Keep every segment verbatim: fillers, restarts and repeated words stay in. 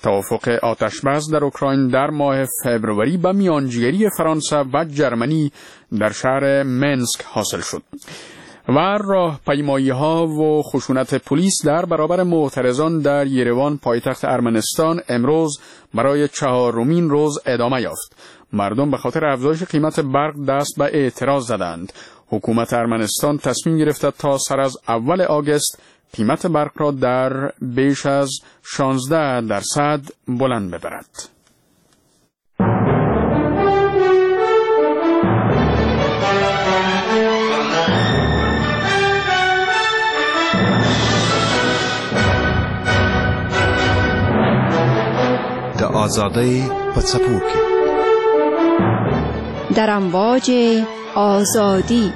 توافق آتشبس در اوکراین در ماه فوریه با میانجیگری فرانسه و جرمنی در شهر منسک حاصل شد و راهپیمایی‌ها و خشونت پلیس در برابر معترضان در یروان پایتخت ارمنستان امروز برای چهارمین روز ادامه یافت. مردم به خاطر افزایش قیمت برق دست به اعتراض زدند. حکومت ارمنستان تصمیم گرفته تا سر از اول آگوست قیمت برق را در بیش از شانزده درصد بلند ببرد. د آزادۍ په څپو کې در امواج آزادی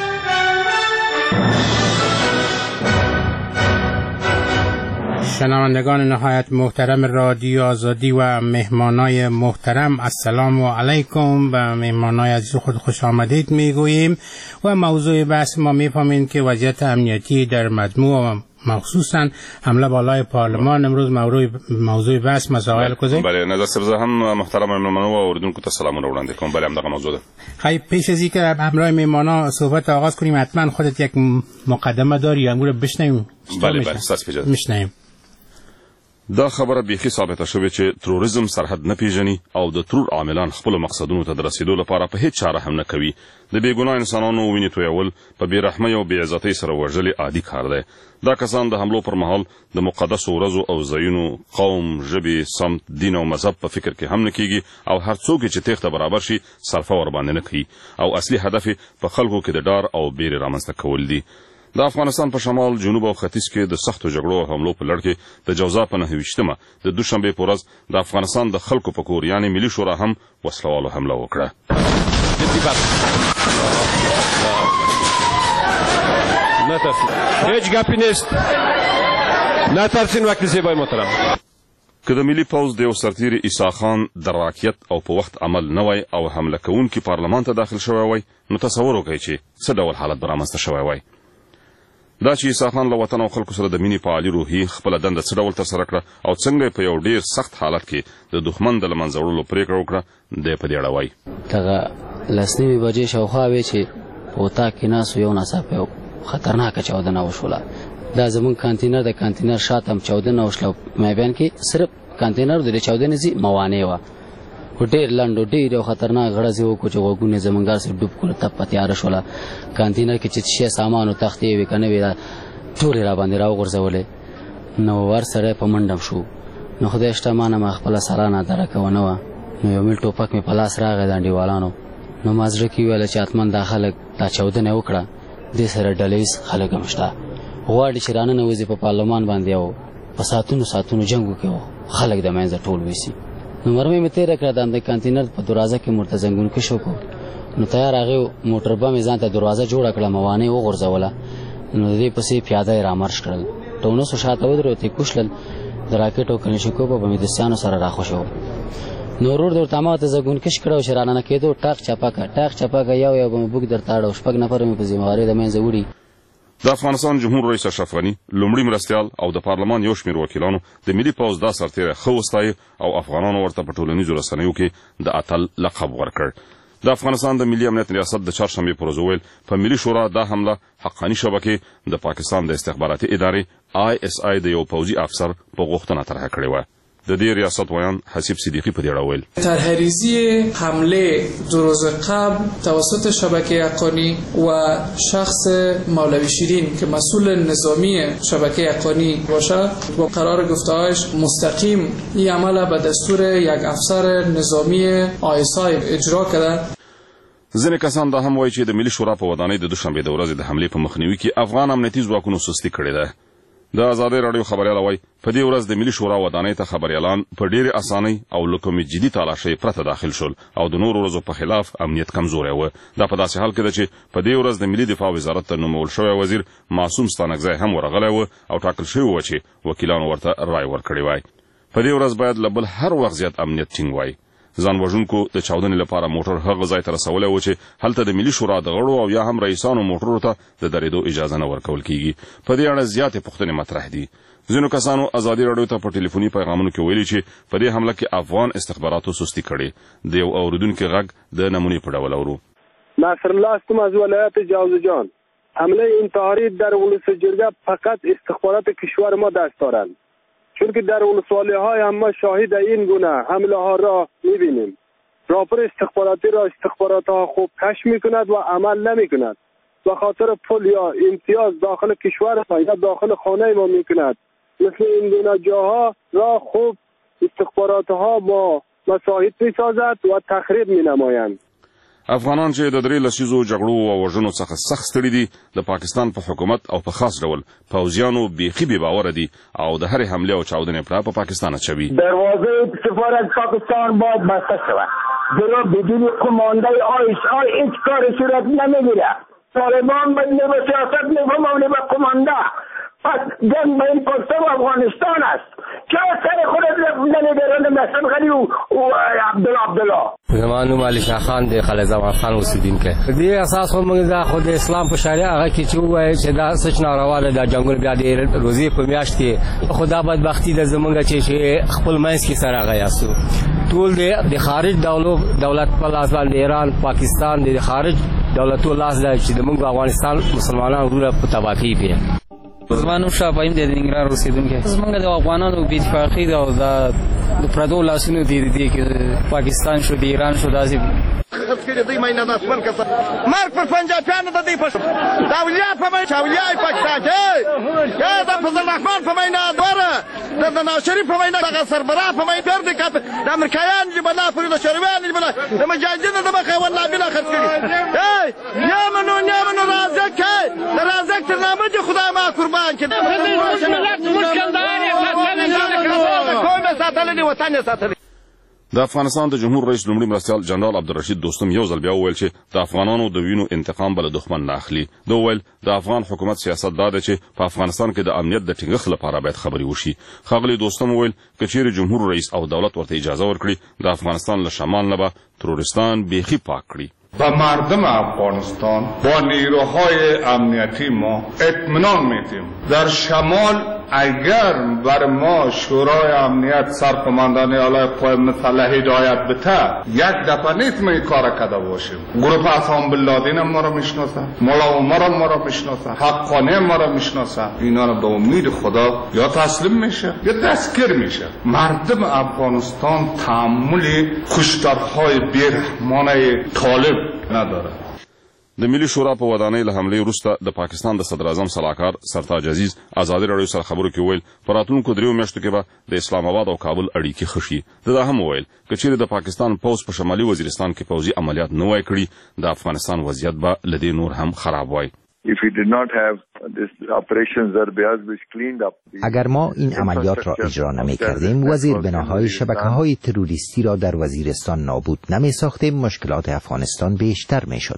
شنوندگان نهایت محترم رادیو آزادی و مهمانای محترم، السلام علیکم. به مهمانای عزیز خود خوش آمدید میگوییم و موضوع بحث ما میفهمید که وضعیت امنیتی در مجموع مخصوصا حمله بالای پارلمان امروز موضوع موضوع بحث مسائل کوزه. بله نظر سبزه هم محترم مهمانان و اوریدونکو ته سلامونه وړاندې کوم. بله همدغه موضوع ده. خیلی پیش از اینکه همراه مهمانان صحبت آغاز کنیم حتما خودت یک مقدمه داری امور بشنویم. بله بله ساس پیژه میشنویم. دا خبره بیخي ثابته شوې چې تروریزم سرحد نه پیژني او د ترور عاملان خپل مقصدونو ته د رسیدو لپاره په هیڅ چاره هم نه کوي. د بېګناه انسانانو وینې تویول په بېرحمۍ او بېعزتۍ سره وژلې عادي کار دی. دا کسان د حملو پر مهال د مقدسو ورځو او ځایونو قوم، ژبې، سمت، دین او مذهب په فکر کې هم نه کیږي او هر څوک چې تېښته برابر شي صرفه ورباندې نه کوي او اصلي هدف په خلکو کې د ډار او بیرې رامنځته کول دي. د افغانستان په شمال، جنوب او ختیځ کې د سختو جګړو او حملو په لړ کې د جوزا په نهه ویشتمه د دوشنبې په ورځ د افغانستان د خلکو په کور یعنې ملي شورا هم وسلوالو حمله وکړه. هیچ گپی نیست. نترسین وکیل زیبای محترم. که د ملي پوځ د یو سرتیري عیسی خان د راکیت او په وخت عمل نه وای او حمله کوونکي پارلمان ته داخل شوی وای نو تصور وکړئ چې څه ډول حالت به رامنځته شوی وای. دا چې عیسی خان له وطن او خلکو سره د مینې په عالي روحي خپله دنده څه ډول ترسره کړه او څنګه په یو ډېر سخت حالت کې د دښمن د له منځه وړلو پرېکړه وکړه دی په دې اړه وایي. دغه لس نیمې بجې شاوخوا وې چې په اتاق کې ناست و یو ناڅاپه یو خطرناکه چاودنه وشوله. دا زمونږ کانتینر د کانتینر شاته هم چاودنه وشوله. مابین کې صرف کانتینر د چاودنې ځي موانع وه. خو ډېر لنډ و ډېر یو خطرناک غړز یې وکړو چې غوږونه زمونږ هسې ډوب کړو، تپ په تیاره شوله. کانتینر کې چې شی سامان و تختې وې که نه وې ټولې را باندې را وغورځولې. نو ورسره په منډم شو. نو خدای شته ما نه ما خپله سلانه درکه ونه وه. نو یو میل ټوپک مې په لاس راغی د انډیوالانو. نو ما زړه کې وویله چې حتما دا خلک دا چاودنه یې وکړه، دې سره ډله ییز خلک هم شته غواړي چې راننه وځي په پارلمان باندې او په ساعتونو ساعتونو جنګ وکړي خلک د منځه ټول ویسي. نو مرمۍ مې تېره کړه د کانتینر په دروازه کې ورته زنګون کش وکړو. نو تیار هغې موټر بم یې ځان ته دروازه جوړه کړه، موانع یې وغورځوله. نو د دې پسې پیاده یې رامرش کړل. ټونسو شاته ودرېد ته یې کوشلل. د راکټ او کلشینکوف په مېدسیانو سره راخوشي وو. نو ورور د ورته ما ته زنګون کش کړه او چې راننه کېدو ټاق چپه کړه ټاق چپه کړه یو یو به مې بوک درته اړه او شپږ نفر مې په ذمهوارۍ د منځه وړي. د افغانستان جمهور رئیس اشرف غني، لومړي مرستیال او د پارلمان یو شمېر وکیلانو د ملي پوځ دا سرتیری ښه وستایه او افغانانو ورته په ټولنیزو رسنیو کې د اتل لقب ورکړ. د افغانستان د ملي امنیت ریاست د چهارشنبې په ورځ وویل په ملي شورا دا حمله حقاني شبکې د پاکستان د استخباراتي ادارې آی اس آی د یو پوځي افسر په غوښتنه طرحه کړې وه. د دې ریاست ویان حسیب صدیقی په دې اړه ویل طرحریزی حمله دو روز قبل توسط شبکه حقانی و شخص مولوی شیرین که مسئول نظامی شبکه حقانی باشد با قرار گفته‌هایش مستقیم این عمل به دستور یک افسر نظامی آی اس آی اجرا کرده. ځینې کسان دا هم وایي چې د ملي شورا په ودانۍ د دوشنبې د ورځې د حملې په مخنیوي کې افغان امنیتي ځواکونو سستي کړې ده. د ازادۍ راډیو خبریال وایي په دې ورځ د ملي شورا ودانۍ ته خبریالان په ډېرې اسانۍ او له کومې جدي تالاشۍ پرته داخل شول او د نورو ورځو په خلاف امنیت کمزوری و. دا په داسې حال کې ده چې په دې ورځ د ملي دفاع وزارت ته نومول شوی وزیر معصوم ستانکزی هم ورغلی و او ټاکل شوی و چې وکیلانو ورته رای ورکړی وای. په دې ورځ باید له بل هر وخت زیات امنیت ټینګ وای. ځان وژونکو د چاودنې لپاره موټر هغه ځای ته رسولی و چې هلته د ملي شورا د غړو او یا هم رئیسانو موټرو ته د درېدو اجازه نه ورکول کیږي. په دې اړه زیاتې پوښتنې مطرح دي. ځینو کسانو ازادي راډیو ته په ټلیفوني پیغامونو کې ویلي چې په دې حمله کې افغان استخباراتو سستی کړې. د یو اوریدونکي غږ د نمونې په ډول اورو. ناصر الله هستم از ولایت جوزجان. حمله انتحاری در ولس جرگه فقط استخبارات کشور ما دست دارند، چون که در ولسوالی های هم ما شاهد این گونه حمله ها را میبینیم. راپور استخباراتی را استخبارات ها خوب کشف میکند و عمل نمیکند. به خاطر پول یا امتیاز داخل کشور ما یا داخل خانه ما میکند. مثل این گونه جاها را خوب استخبارات ها با مساعد میسازد و تخریب مینمایند. افغانان چې د درې لسیزو جګړو او وژنو څخه سخت ستړي دي، د پاکستان په حکومت او په خاص ډول پوځیانو بیخي بې باوره دي او د هرې حملې او چاودنې پړه په پاکستان اچوي. دروازه سفارت پاکستان باید بسته شود. زیرا بدون کمانده آیش آی هیچ کار صورت نمیگیره. طالبان بدون به سیاست میفهمن به کمانده. پس جنگ بین پاکستان و افغانستان است. که سر خودت نمیدارن محسن غنی و عبدالله عبدالله. زمان نوم علی شاه خان دی خالد زمان خان اوسیدونکی. دې اساس خو موږ د خود اسلام په شریعه هغه کې چې وایي چې دا سچ ناروا ده، د جنگل بیا د روزي په میاشت کې خدا بدبختی د زمونږ چې خپل منځ کې سره غیاسو ټول د خارج دولت دولت په لاس باندې ایران پاکستان د خارج دولتو لاس دی چې د موږ افغانستان مسلمانانو غوړه په تباہی دی. زمانو شابایم د ننګرهار اوسیدونکی. زمونږ د افغانانو بې اتفاقي ده او د پردو لاسونو دی دی کې پاکستان شو د ایران شو داسې دوی مینه دشمن کسان مرګ پر پنجابیانو د دوی په د اولیا په مینه چاولیا پاکستان کې یا د فضل الرحمن په مینه دوره د نواز شریف په مینه دغه سربراه په مینه ګرد کپ د امریکایان چې بلا فرید شریوان چې بلا د مجاهدینو د مخه والله بلا خرڅ کړي. ای یا منو یا منو رازق د رازق تر نامه دي خدای ما قربان کړي. کومه ساتلې وطن ساتلې. د افغانستان د جمهور رئیس لومړي مرستیال جنرال عبدالرشید دوستم یو ځل بیا وویل چې د افغانانو د وینو انتقام به له دښمن نه اخلي. ده وویل د افغان حکومت سیاست دا دی چې په افغانستان کې د امنیت د ټینګښت لپاره باید خبرې وشي. ښاغلي دوستم وویل که چیرې جمهور رئیس او دولت ورته اجازه ورکړي د افغانستان له شمال نه به ترورستان بیخي پاک کړي. و مردم افغانستان با نیروهای امنیتی ما اطمینان میدیم در شمال اگر بر ما شورای امنیت سرقماندان اعلای قوای مسلح هدایت بده یک دفعه نیست ما این کار کرده باشیم. گروه اسامه باللادین ما را میشناسه، مولا عمر ما را میشناسه، حقانی ما را میشناسه. اینا را به امید خدا یا تسلیم میشه یا دستگیر میشه. مردم افغانستان تحمل کشتارهای بیرحمانه طالب نداره. د ملي شورا په ودانۍ له حملې وروسته د پاکستان د صدر اعظم سلاکار سرتاج عزیز ازادي راډیو سره خبرو کې ویل په راتلونکو دریو میاشتو کې به د اسلام آباد او کابل اړیکې ښه شي. ده دا هم وویل که چیرې د پاکستان پوځ په شمالي وزیرستان کې پوځي عملیات نه وای کړي د افغانستان وضعیت به له دې نور هم خراب وای. اگر ما این عملیات را اجرا نمی کردیم و زیربناهای شبکه‌های تروریستی را در وزیرستان نابود نمی ساختیم مشکلات افغانستان بیشتر می شد.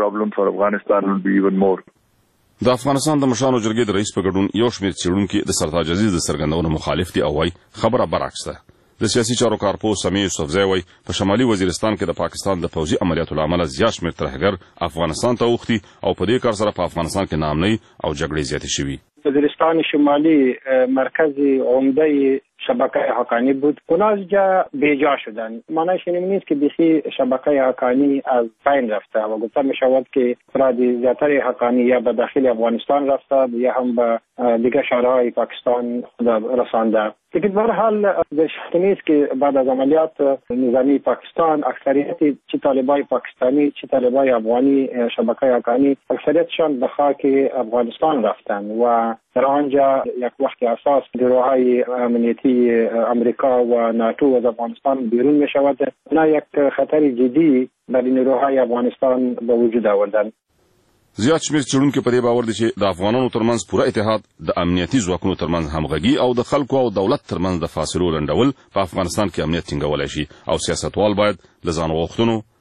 د افغانستان د مشرانو جرګې د رئیس په ګډون یو شمېر څېړونکي د سرتاج عزیز د څرګندونو مخالف دي او وایي خبره برعکس ده. د سیاسي چارو کارپوه سمیع یوسفزی وایي په شمالي وزیرستان کې د پاکستان د پوځي عملیاتو له امله زیات شمېر ترهګر افغانستان ته اوښتي او په دې کار سره په افغانستان کې ناامنۍ او جګړې زیاتې شوي. وزیرستان شمالی مرکزی عمده شبکه حقانی بود. اونا از جا بیجا شدن. معنیش این نیست که بیخی شبکه حقانی از بین رفته و گفته می شود که افراد زیاتر حقانی یا به داخل افغانستان رفته یا هم به دیگر شهرهای پاکستان خود رسانده. لیکن به هر حال شک نیست که بعد از عملیات نظامی پاکستان اکثریت چه طالبای پاکستانی چه طالبای افغانی شبکه حقانی اکثریتشان به خاک افغانستان رفتن و در آنجا یک وقت اساس گروه‌های امنیتی امریکا و ناتو از افغانستان بیرون می شود. نه یک خطر جدی بر نیروهای افغانستان به وجود آوردن. زیات شمېر څېړونکي په دې باور دي چې د افغانانو ترمنځ پوره اتحاد د امنیتي ځواکونو ترمنځ همغږي او د خلکو او دولت ترمنځ د فاصلو لنډول په افغانستان کې امنیت ټینګولی شي او سیاستوال باید له ځان غوښتنو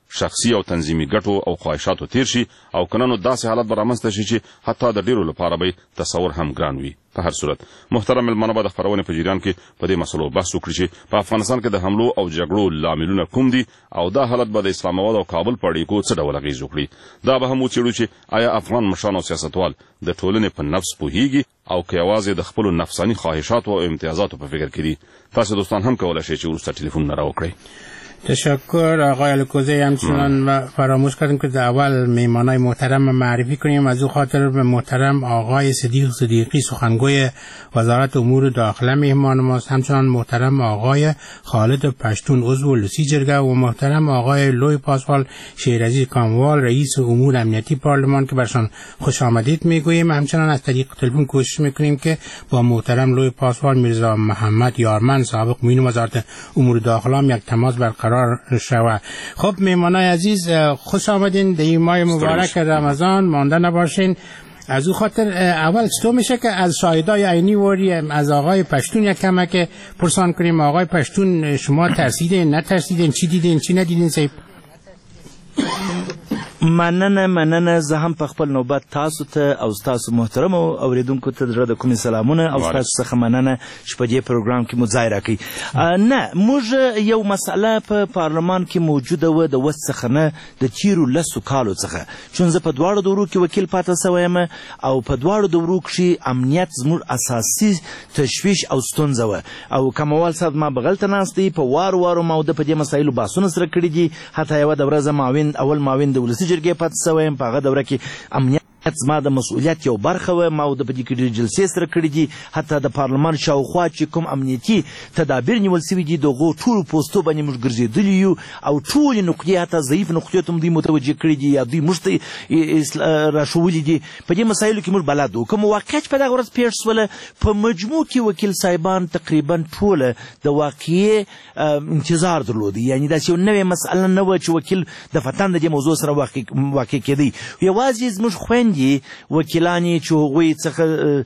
شخصي او تنظیمي ګټو او خواهشاتو تیر شي او کنه نو داسې حالت به رامنځته شي چې حتی د ډیرو لپاره به تصور هم ګران وي. په هر صورت محترم مېلمانه به د خپرونې په جریان کې په دې مسلو بحث وکړي چې په افغانستان کې د حملو او جګړو لاملونه کوم دي او دا حالت به د اسلام آباد او کابل په اړیکو څه ډول اغېز وکړي. دا به هم وڅېړو چې آیا افغان مشران او سیاستوال د ټولنې په نفس پوهیږي او که یوازې د خپلو نفساني خواهشاتو او امتیازاتو په فکر کې دي. تاسو دوستان هم کولی شئ چې وروسته ټلیفون را وکړئ. تشکر آقای الکوزی. همچنان فراموش کردیم که در اول میمانای محترم معرفی کنیم. از او خاطر به محترم آقای صدیق صدیقی سخنگوی وزارت امور داخله مهمان ماست، همچنان محترم آقای خالد پشتون عضو لوسی جرگه و محترم آقای لوی پاسوال شیرازی کاموال رئیس امور امنیتی پارلمان که برشان خوش آمدید میگوییم. همچنان از طریق تلفن کوشش میکنیم که با محترم لوی پاسوال میرزا محمد یارمن سابق معین وزارت امور داخله یک تماس برقرار شود. خب میمانای عزیز خوش آمدین در این ماه مبارک رمضان، مانده نباشین. از او خاطر اول چطور میشه که از شاهدای عینی وری از آقای پشتون یک کمک پرسان کنیم. آقای پشتون شما ترسیدین نترسیدین؟ چی دیدین چی ندیدین؟ سیب مننه مننه زه هم په خپل نوبت تاسو ته او تاسو محترم او اوریدونکو ته د کومې سلامونه او تاسو څخه مننه چې په دې پروګرام کې مو ځای راکړئ. نه موږ یو مسله په پارلمان کې موجوده و د وس څخه نه د تیرو لسو کالو څخه، چون زه په دواړو دورو کې وکیل پاتې سوی یم او په دواړو دورو کښې امنیت زموږ اساسي تشویش او ستونزه وه او کموال صاحب ما بغل ته ناست دی، په وارو وارو موده په دې مسایلو بحثونه سره کړي دي. حتی یوه دوره زه معاون اول معاون د ولسي جرګې پاتې سوی یم، په هغه دوره کې امنیت زما د مسؤلیت یو برخه وه. ما د په دې کې ډېرې جلسې سره کړي دي. حتی د پارلمان شاوخوا چې کوم امنیتي تدابیر نیول سوي دي د هغو ټولو پوستو باندې موږ ګرځېدلي یو او ټولې نقطې حتی ضعیف نقطې ته هم دوی متوجه کړي دي یا دوی موږ ته راښولي دي. په دې مسایلو کې موږ بلد وو. کوم واقعه چې په دغه ورځ پېښ شوله په مجموع کې وکیل صاحبان تقریبا ټوله د واقعې انتظار درلودی، یعنې داسې یو نوې مسأله نه وه چې وکیل دفتن د دې موضوع سره واقع کېدی. یوازې زموږ خویندې وکیلانې چې هغوی څخه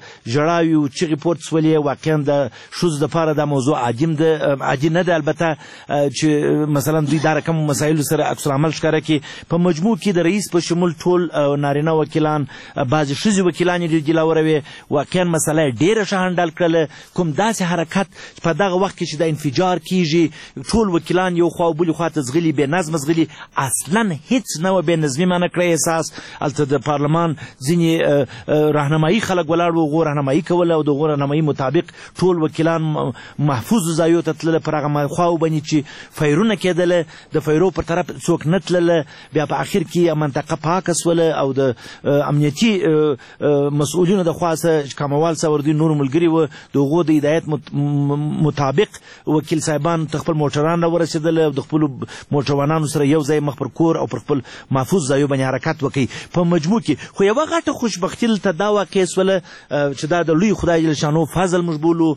ژړاوي او چغې پورته شولې، واقعا د ښځو دپاره دا موضوع عادیم ده عادي نه ده البته چې مثلا دوی دا رقم مسایلو سره عکس العمل ښکاره کړي. په مجموع کې د رئیس په شمول ټول نارینه وکیلان، بعضې ښځې وکیلانې ډېر دلاوره وې، واقعا مسله یې ډېره ښه هنډل کړله. کوم داسې حرکت په دغه وخت کې چې د انفجار کېږي ټول وکیلان یو خوا او بلې خوا ته ځغلي، بې نظمه ځغلي، اصلا هېڅ نه وه بې نظمي معنی کړی احساس. هلته د پارلمان ځینې راهنمایي خلک ولاړ وو، هغو راهنمایي کوله او د هغو راهنمایي مطابق ټول وکیلان محفوظو ځایو ته تلله. پر هغه خواو باندې چې فیرونه کېدله د فیرو پر طرف څوک نه تلله. بیا په آخر کې منطقه پاکه سوله او د امنیتي مسؤلینو د خوا څخه کاموال صاحب دوی نور ملګري وو، د هغو د هدایت مطابق وکیل صاحبان ته خپل موټران راورسېدل او د خپلو موټروانانو سره یو ځای مخ پر کور او پر خپل محفوظ ځایو باندې حرکت وکړي. په مجموع کې خو یوه غټه خوشبختي دلته دا واقع سوله چې دا د لوی خدای جل شانو فضل موږ بولو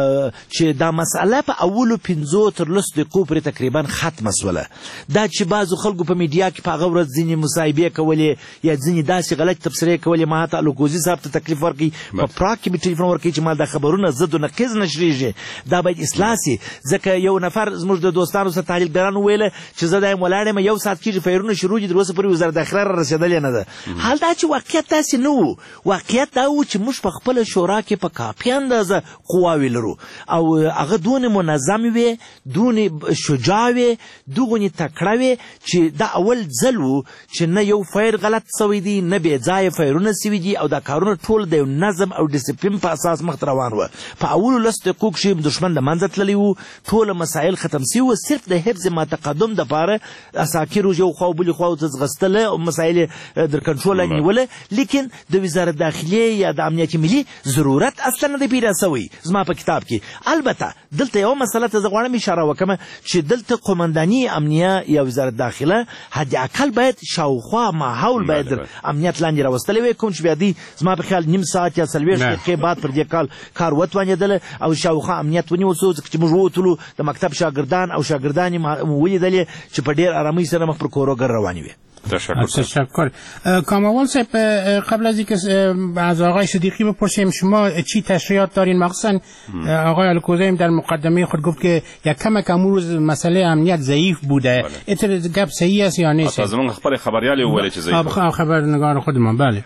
چې دا مسئله په اولو پنځو تر لسو دقیقو پورې تقریبا ختمه سوله. دا چې بعضو خلکو په میډیا کې په هغه ورځ ځینې مصاحبې کولې یا ځینې داسې غلط تبصرې کولې، ما حتی الکوزي صاحب ته تکلیف ورکړي، په پراګ کې مې ټلیفون ورکړي چې ما دا خبرونه ضد و نقیض نشریږي، دا باید اصلاح سي. ځکه یو نفر زموږ د دوستانو سره تحلیلګرانو ویله چې زه دا یم ولاړ یم یو ساعت کېږي فیرونه شروع دي، تر اوسه پورې وزارت داخله را رسېدلې نه ده. حال دا چې واقعیت داسې نه و. واقعیت دا و چې موږ په خپله شورا کې په کافي اندازه قواوې لرو او هغه دونې منظمې وې، دونې شجاع وې، دغونې تکړه وې چې دا اول ځل و چې نه یو فیر غلط سوی دی، نه بې ځایه فیرونه سوي دي او دا کارونه ټول د یو نظم او ډسپلین په اساس مخته روان وه. په اولو لسو دقیقو کښې دښمن له منځه تللی و، ټوله مسایل ختم سوي وه، صرف د حفظ ما تقدم دپاره اساکرو یو خوا او بلې خواو ته ځغستله او مسایل یې در کنټرول لاندې نیوله. لیکن د وزارت داخلیه یا د امنیت ملي ضرورت اصلا نه دی پیدا سوی زما په کتاب کې. البته دلته یوه مسله ته زه غواړم اشاره وکړم چې دلته قمنداني امنیه یا وزارت داخله حد اقل باید شاوخوا ماحول باید در امنیت لاندې راوستلی وی، کوم چې بیا دوی زما په خیال نیم ساعت یا څلوېښت دقیقې بعد پر دې کال کار وتوانېدله او شاوخوا امنیت ونیول سو. ځکه چې موږ ووتلو د مکتب شاګردان او شاګردانې مو ولیدلې چې په ډېر ارامۍ سره مخ پر کوروګر روانې وې. تشکر تشکر. کاموال صاحب، قبل از اینکه از آقای صدیقی بپرسیم شما چی تشریحات دارین؟ مخصوصا آقای الکوزی در مقدمه خود گفت که یک کم کم روز مسئله امنیت ضعیف بوده. اتر گپ صحیح است یا نیست؟ از من خبر خبریالی ولی چه ضعیف؟ خبرنگار خودمان. بله.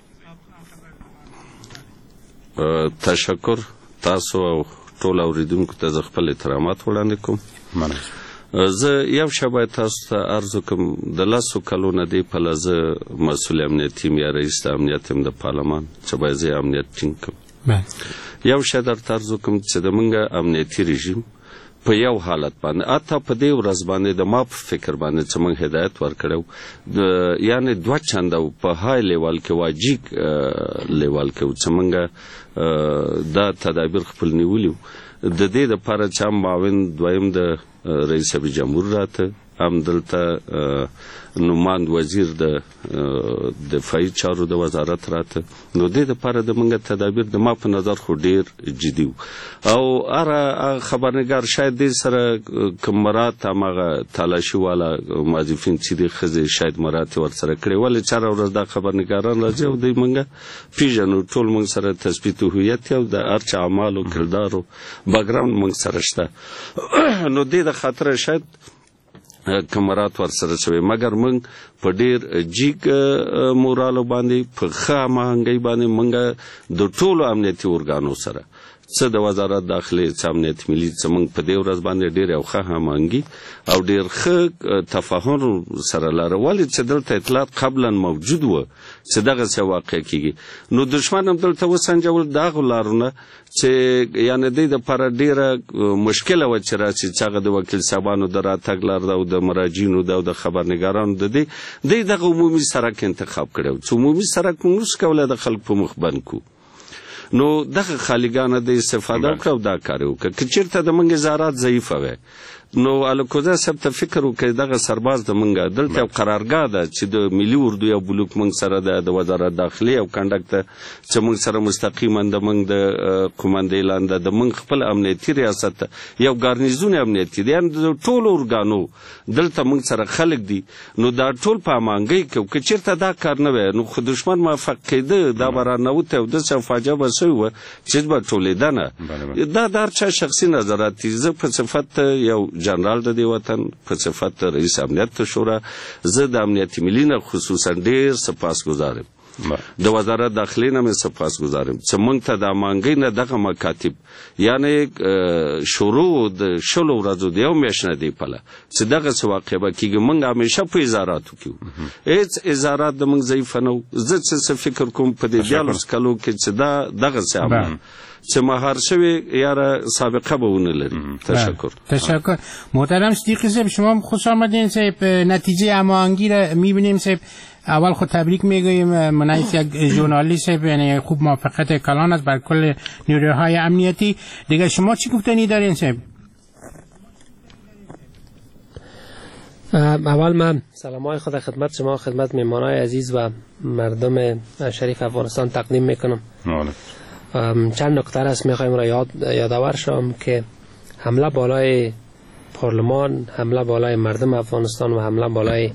تشکر. تاسو او ټول اوریدونکو ته خپل احترامات وړاندې کوم. مننه. زه یو شبه تاسو ته عرض کوم د لاسو کلونه دی په لزه مسؤل امنیتي یا رئیس امنیت د پارلمان چې باید زه امنیت ټینګ کوم. یو شدر ترز کوم چې د منګه امنیتي رژیم په یو حالت باندې اته په دې ورځ باندې د ما په فکر باندې چې موږ هدایت ورکړو یعنی دوه چنده په های لیول کې واجب لیول کې چې موږ دا تدابیر خپل نیولیو د دې لپاره چې معاون دویم د رئیس جمهور راته هم دلته نوماند وزیر د دفاعي چارو د وزارت راته نو د دې لپاره د منګه تدابیر د ما په نظر خو ډیر جدي او اره خبرنګار شاید دې سره کمرات هغه تلاشي والا موظفین چې د خزه شاید مراتب ور سره کړی ولې چاره ورځ د خبرنګاران راځي او د منګه پیژنو ټول موږ سره تثبیت هویت او د ارچ اعمال او کردارو بیکګراوند موږ سره شته نو دې د خاطر شاید کمرات ور سره شوی مګر موږ په ډیر جیګ مورالو باندې په خامنګي باندې موږ د ټولو امنیتي اورګانو سره څه د وزارت داخلي څه امنیت ملي څه موږ په دې ورځ باندې ډیر او خامنګي او ډیر ښه تفاهم سره لرول چې دلته اطلاعات قبلا موجود و چې دغه څه واقع کیږي نو دشمن هم دلته وسنجول دغه لارونه چې یعنی د دې لپاره ډیره مشکله و چې راځي چې هغه د وکیل صاحبانو د راتګ لار او د مراجعینو د خبرنګارانو د دې د دغه عمومي سرک انتخاب کړو چې عمومي سرک موږ کوله د خلک په مخ باندې کو نو دغه خالیګانه د استفاده کړو دا کار وکړه چې چیرته د منګ زارات ضعیف وي نو الکوزا سب ته فکر وکړي دغه سرباز د منګه دلته قرارګاه ده چې د ملي اردو یو بلوک منګ سره د وزارت داخلي او کنډکټ چې منګ سره مستقیما د منګ د قومندې لاندې د منګ خپل امنیتي ریاست یو ګارنیزون امنیتي دي د ټولو اورګانو دلته منګ سره خلک دي نو دا ټول په مانګي کې چیرته دا کار نه وي نو خو دشمن موافق کېده دا برانه وته او د صفاجه بسوي چې به ټولیدنه دا درچا شخصي نظرات زه په صفت یو جنرال د دی وطن په صفت رئیس امنیت شورا زه د امنیت ملي نه خصوصا ډیر سپاسګزارم د وزارت داخلي نه مې سپاسګزارم چې موږ ته د مانګي نه دغه مکاتب یعنی شروع د شلو ورځو د یو میاشنه دی پله چې دغه څه واقع به کېږي موږ همیشه په ازاراتو کې هیڅ ازارات د موږ ضعیف نه زه څه فکر کوم په دې دیالوګ کلو کې چې دا دغه څه عمل چې مهار شوی یاره سابقه به ونه لري. تشکر. تشکر. محترم صدیقی صاحب شما خوش آمدین صاحب. نتیجه هماهنگی را میبینیم صاحب. اول خود تبریک میگوییم منعیت یک ژورنالیست یعنی خوب موفقیت کلان است بر کل نیروهای امنیتی. دیگه شما چی گفتنی دارین صاحب؟ اول من سلامای خود خدمت شما خدمت میهمانای عزیز و مردم شریف افغانستان تقدیم میکنم. چند نکته است میخوایم را یاد یادآور شوم که حمله بالای پارلمان، حمله بالای مردم افغانستان و حمله بالای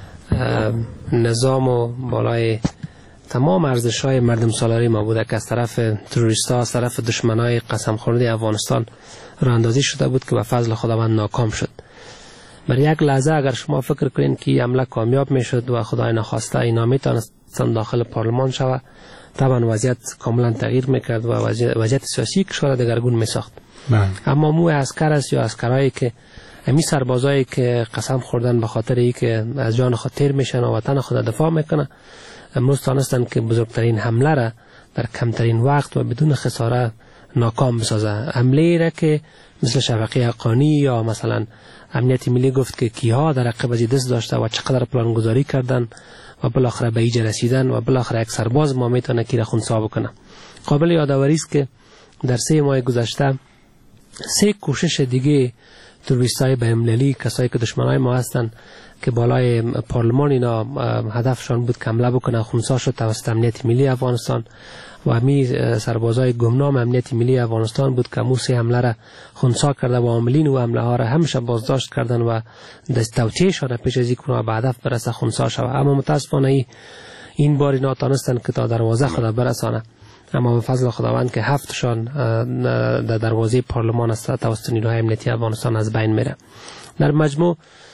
نظام و بالای تمام ارزش‌های مردم سالاری ما بوده که از طرف تروریست‌ها از طرف دشمنای قسم خورده افغانستان راه اندازی شده بود که به فضل خداوند ناکام شد. برای یک لحظه اگر شما فکر کنین که این حمله کامیاب میشد و خدای نخواسته اینا میتونستن داخل پارلمان شود، طبعا وضعیت کاملا تغییر میکرد و وضعیت سیاسی کشور دگرگون میساخت. اما مو عسکر است یا عسکرایی که امی سربازایی که قسم خوردن به خاطر ای که از جان خود تیر میشن و وطن خود دفاع میکنه امروز تانستن که بزرگترین حمله را در کمترین وقت و بدون خساره ناکام بسازه. حمله را که مثل شفقه حقانی یا مثلا امنیت ملی گفت که کیها در عقب از دست داشته و چقدر پلان گذاری کردن و بالاخره به ایجا رسیدن و بالاخره یک سرباز ما میتونه کی را خونسا بکنه. قابل یادآوری است که در سه ماه گذشته سه کوشش دیگه تروریستای بین‌المللی، کسایی که دشمنای ما هستن که بالای پارلمان اینا هدفشان بود که حمله بکنن خنثی شد توسط امنیت ملی افغانستان و همین سربازای گمنام امنیت ملی افغانستان بود که موسی حمله را خنثی کرده و عاملین و حمله ها را همیشه بازداشت کردن و دست توطئه‌شان پیش از اینکه به هدف برسه خنثی شود. اما متاسفانه این بار اینا تانستن که تا دروازه خود برسانه، اما به فضل خداوند که هفتشان در دروازه پارلمان است توسط نیروهای امنیتی افغانستان از بین میره. در مجموع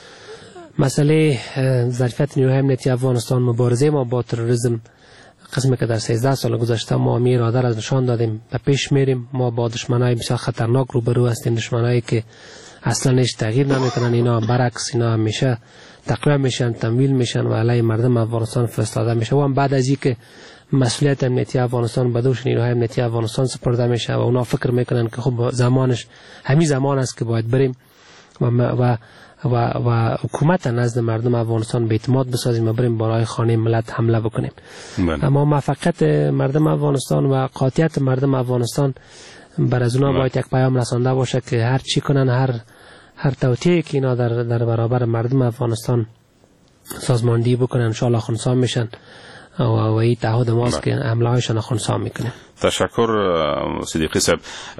مسئله ظرفیت نیروهای امنیتی افغانستان، مبارزه ما با تروریسم، قسمی که در سیزده سال گذشته ما می اراده را نشان دادیم و پیش میریم. ما با دشمنای بسیار خطرناک روبرو هستیم، دشمنایی که اصلا هیچ تغییر نمیکنن، اینا برعکس اینا همیشه تقویت میشن، تمویل میشن و علیه مردم افغانستان فرستاده میشه. و هم بعد از اینکه مسئولیت امنیتی افغانستان به دوش نیروهای امنیتی افغانستان سپرده میشه و اونا فکر میکنن که خب زمانش همین زمان است که باید بریم و و و, و حکومت نزد مردم افغانستان به اعتماد بسازیم و بریم بالای خانه ملت حمله بکنیم. بله. اما موفقیت مردم افغانستان و قاطعیت مردم افغانستان بر از اونا باید یک پیام رسانده باشه که هر چی کنن، هر هر توطئه‌ای که اینا در در برابر مردم افغانستان سازماندهی بکنن ان شاء الله خنثی میشن و این تعهد ماست که حمله هایشان خنثی میکنه. تشکر صدیقی صاحب.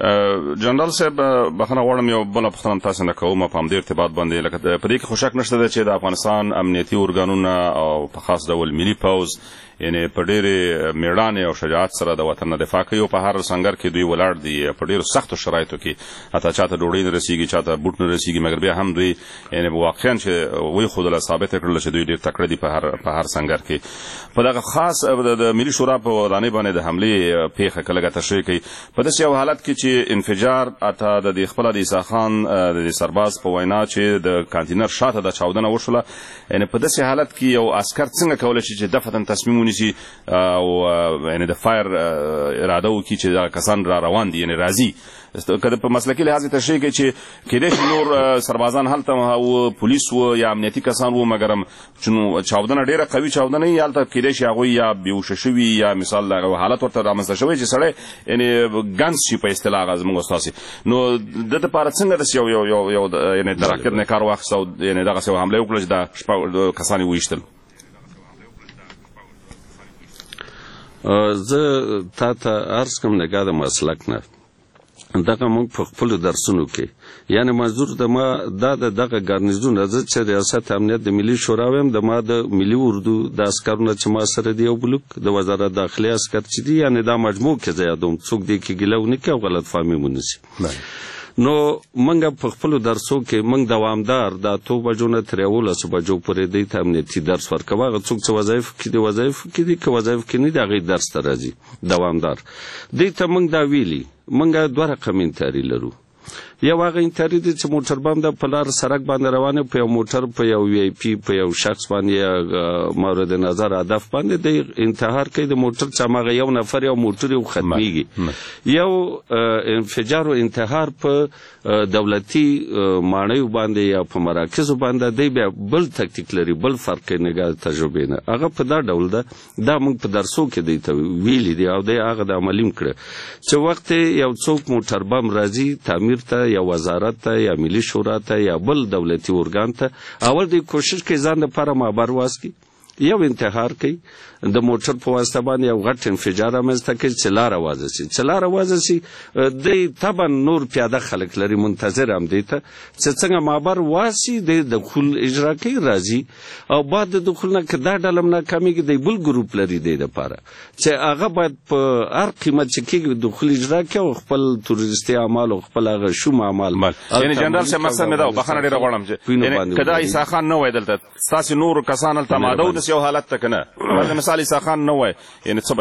جنرال صاحب بخنه غواړم یو بله پوښتنه تاسو نه کوم په همدې ارتباط باندې، لکه په دې کې خو شک نشته چې د افغانستان امنیتي ارګانونه او په خاص ډول ملي پوځ یعنی په ډېرې میړانې او شجاعت سره د وطن نه دفاع کوي او په هر سنګر کې دوی ولاړ دي په ډېرو سختو شرایطو کې، حتی چاته ډوډۍ نه رسیږي، چاته بوټ نه رسیږي، مګر بیا هم دوی یعنی واقعا چې وښودله ثابته کړله چې دوی ډېر تکړه دي په هر په هر سنګر کې. په دغه خاص د ملي شورا په ودانۍ باندې د حملې پیښه کله ګټه شوې کوي په داسې یو حالت کې چې انفجار اته د دې خپله د عیسی خان د سرباز په وینا چې د کانتینر شاته د چاودنه وشوله، یعنی په داسې حالت کې یو عسکر څنګه کولی شي چې دفعتا تصمیم ونیسي او یعنی د فایر اراده وکړي چې دغه کسان را روان دي، یعنی راځي که په مسلکي لحاظ تشریح کوي چې کېدای شي نور سربازان هلته و، پولیس و یا امنیتي کسان و، مګر چاودنه ډېره قوي چاودنه یې هلته کېدای شي هغوی یا بېهوشه شوي یا مثال دغه حالت ورته رامنځته شوی چې سړی یعنی ګنز شي په اصطلاح هغه زموږ ستاسې. نو د دپاره څنګه داسې یو یو یو یو یعنې تراکت نه کار واخیست او یعنې دغسې یو حمله یې وکړه چې دا شپږ کسان یې وویشتل؟ زه تا ته عرض کوم نګاه د مسلک نه دغه موږ په خپلو درسونو کې یعنی منظور د ما دا د دغه ګارنیزون زه چې ریاست امنیت د ملي شورا ویم، د ما د ملي اردو د عسکرونه چې ما سره دی یو بلوک د وزارت داخلي عسکر چې دي، یعنی دا مجموع کې زه یادوم څوک دی کې ګیله ونه کړي او غلط فهمي ونیسي. نو منګه په خپلو درسو کې منګ دوامدار د اتو بجو نه تر یولسو بجو پورې دی ته امنیتي درس ورکوه. هغه څوک چې وظایفو کې دي وظایفو کې دي، که وظایفو کې نه دي هغوی درس ته راځي دوامدار. دی ته منګ دا ویلي منګه دوه رقم انتحاري لرو. یو هغه انتحاري دی چې موټر بم د په لار سړک باندې روان په یو موټر په یو وی آی پي په یو شخص باندې مورد نظر هدف باندې د انتحار کوي د موټر چې هماغه یو نفر یو موټر یو ختمیږي. یو انفجار و انتحار په دولتي ماڼیو باندې یا په مراکزو باندې دی بیا بل تکتیک لري، بل فرق کوي نګاه تجربې نه. هغه په دا ډول ده، دا موږ په درسو کې دی ته ویلي دي او دی هغه د عملي کړه چې وخت یو څوک موټر بم راځي تعمیر ته یا وزارت ته یا ملي شورا ته یا بل دولتي ارګان ته، اول دی کوشش کوي ځان لپاره مابر واسکي، یو انتحار کوي د موټر په واسطه باندې یو غټ انفجار رامنځته کوي چې لاره وازه شي چې لاره وازه شي دی طبعا نور پیاده خلک لري منتظر هم دی ته چې څنګه مابر واسي د دخول اجرا کوي راځي او بعد د دخول نه که دا ډله ناکامېږي دی بل ګروپ لري دی دپاره چې هغه باید په هر قیمت چې کېږي دخول اجرا کوي او خپل تروریستي اعمال او خپل هغه شوم اعمال. یعنې جنرال صاحب مقصد مې دا و بخښنه ډېره غواړم چې که دا عیسی خان نه وای دلته ستاسې نورو کسان هلته ماده و داسې یو حالت ته که نه مثال عیسی خان نه وای یعنې څه به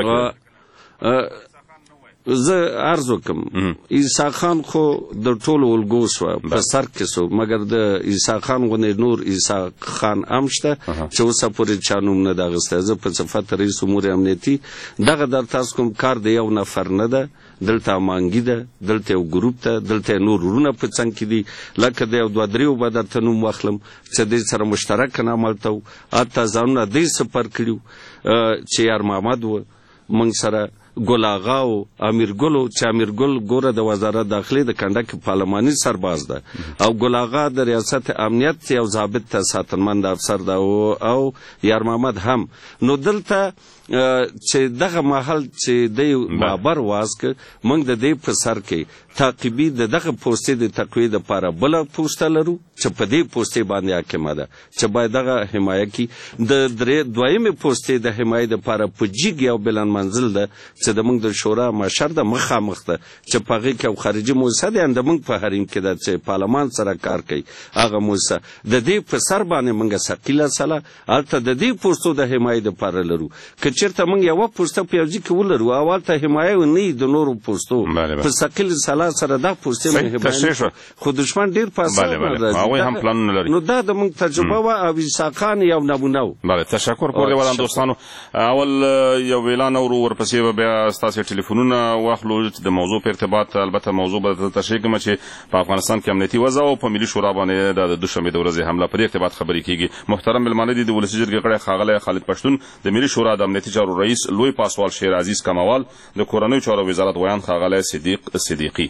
کېږي؟ زه عرض وکم عیسی خان خو د ټولو الګو سوه په سر کې سو مګر د عیسی خان غوندې نور عیسی خان هم شته چې اوسه پورې چا نوم نه ده اخیستی. زه په صفت رئیس امور امنیتي دغه درته عرض کوم کار د یو نفر نه ده، دلته مانګي ده، دلته یو ګروپ ده، دلته نور ورونه په څنګ کې دي لکه د یو دوه دریو به درته نوم واخلم چې دوی سره مشترک عمل ته حتی ځانونه دوی سپر کړي چې یار محمد و موږ سره ګل آغا او امیر ګل چې امیر ګل ګوره د وزارت داخلي د کنډک پارلماني سرباز ده او ګل آغا د ریاست امنیت یو ضابط ته ساتنمند افسر ده او یار محمد هم. نو دلته چې دغه محل چې دی بابر واسک موږ د دې په سر کې تعقیبي د دغه پوستې د تقویې دپاره بله پوسته لرو چې په دې پوستې باندې حاکمه ده چې باید دغه حمایه کړي. د درې دویمې پوستې د حمایې دپاره په جیګ یو بلند منزل ده چې د موږ د شورا مشر ده مخامخ ده چې په هغې کې یو خارجي مؤسسه ده د موږ په حریم کې ده چې پارلمان سره کار کوي هغه مؤسسه د دې په سر باندې موږ ثقیله سله هلته د دې پوستو د حمایې دپاره لرو. که چېرته موږ یوه پوسته په یو ځای کې ولرو او هلته حمایه نه وي د نورو پوستو په ثقیل سله سره دا پوستې موږ حمایه خو دشمن ډېر په اساس نو دا د موږ تجربه وه او عیساقان یو نمونه و. بله تشکر کور دی ودان دوستانو. اول یو اعلان اورو ورپسې به بیا ستاسې ټلیفونونه واخلو د موضوع په ارتباط البته موضوع به درته تشریح کړم چې په افغانستان کې امنیتي وضع او په ملي شورا باندې د دوشنبې د ورځې حمله په دې ارتباط خبرې کیږي. محترم مېلمانه دي د ولسي جرګې غړی ښاغلی خالد پښتون، د ملي شورا د امنیتي چارو رئیس لوی پاسوال شیر عزیز کموال، د کورنیو چارو وزارت ویان ښاغلی صدیق صدیقی.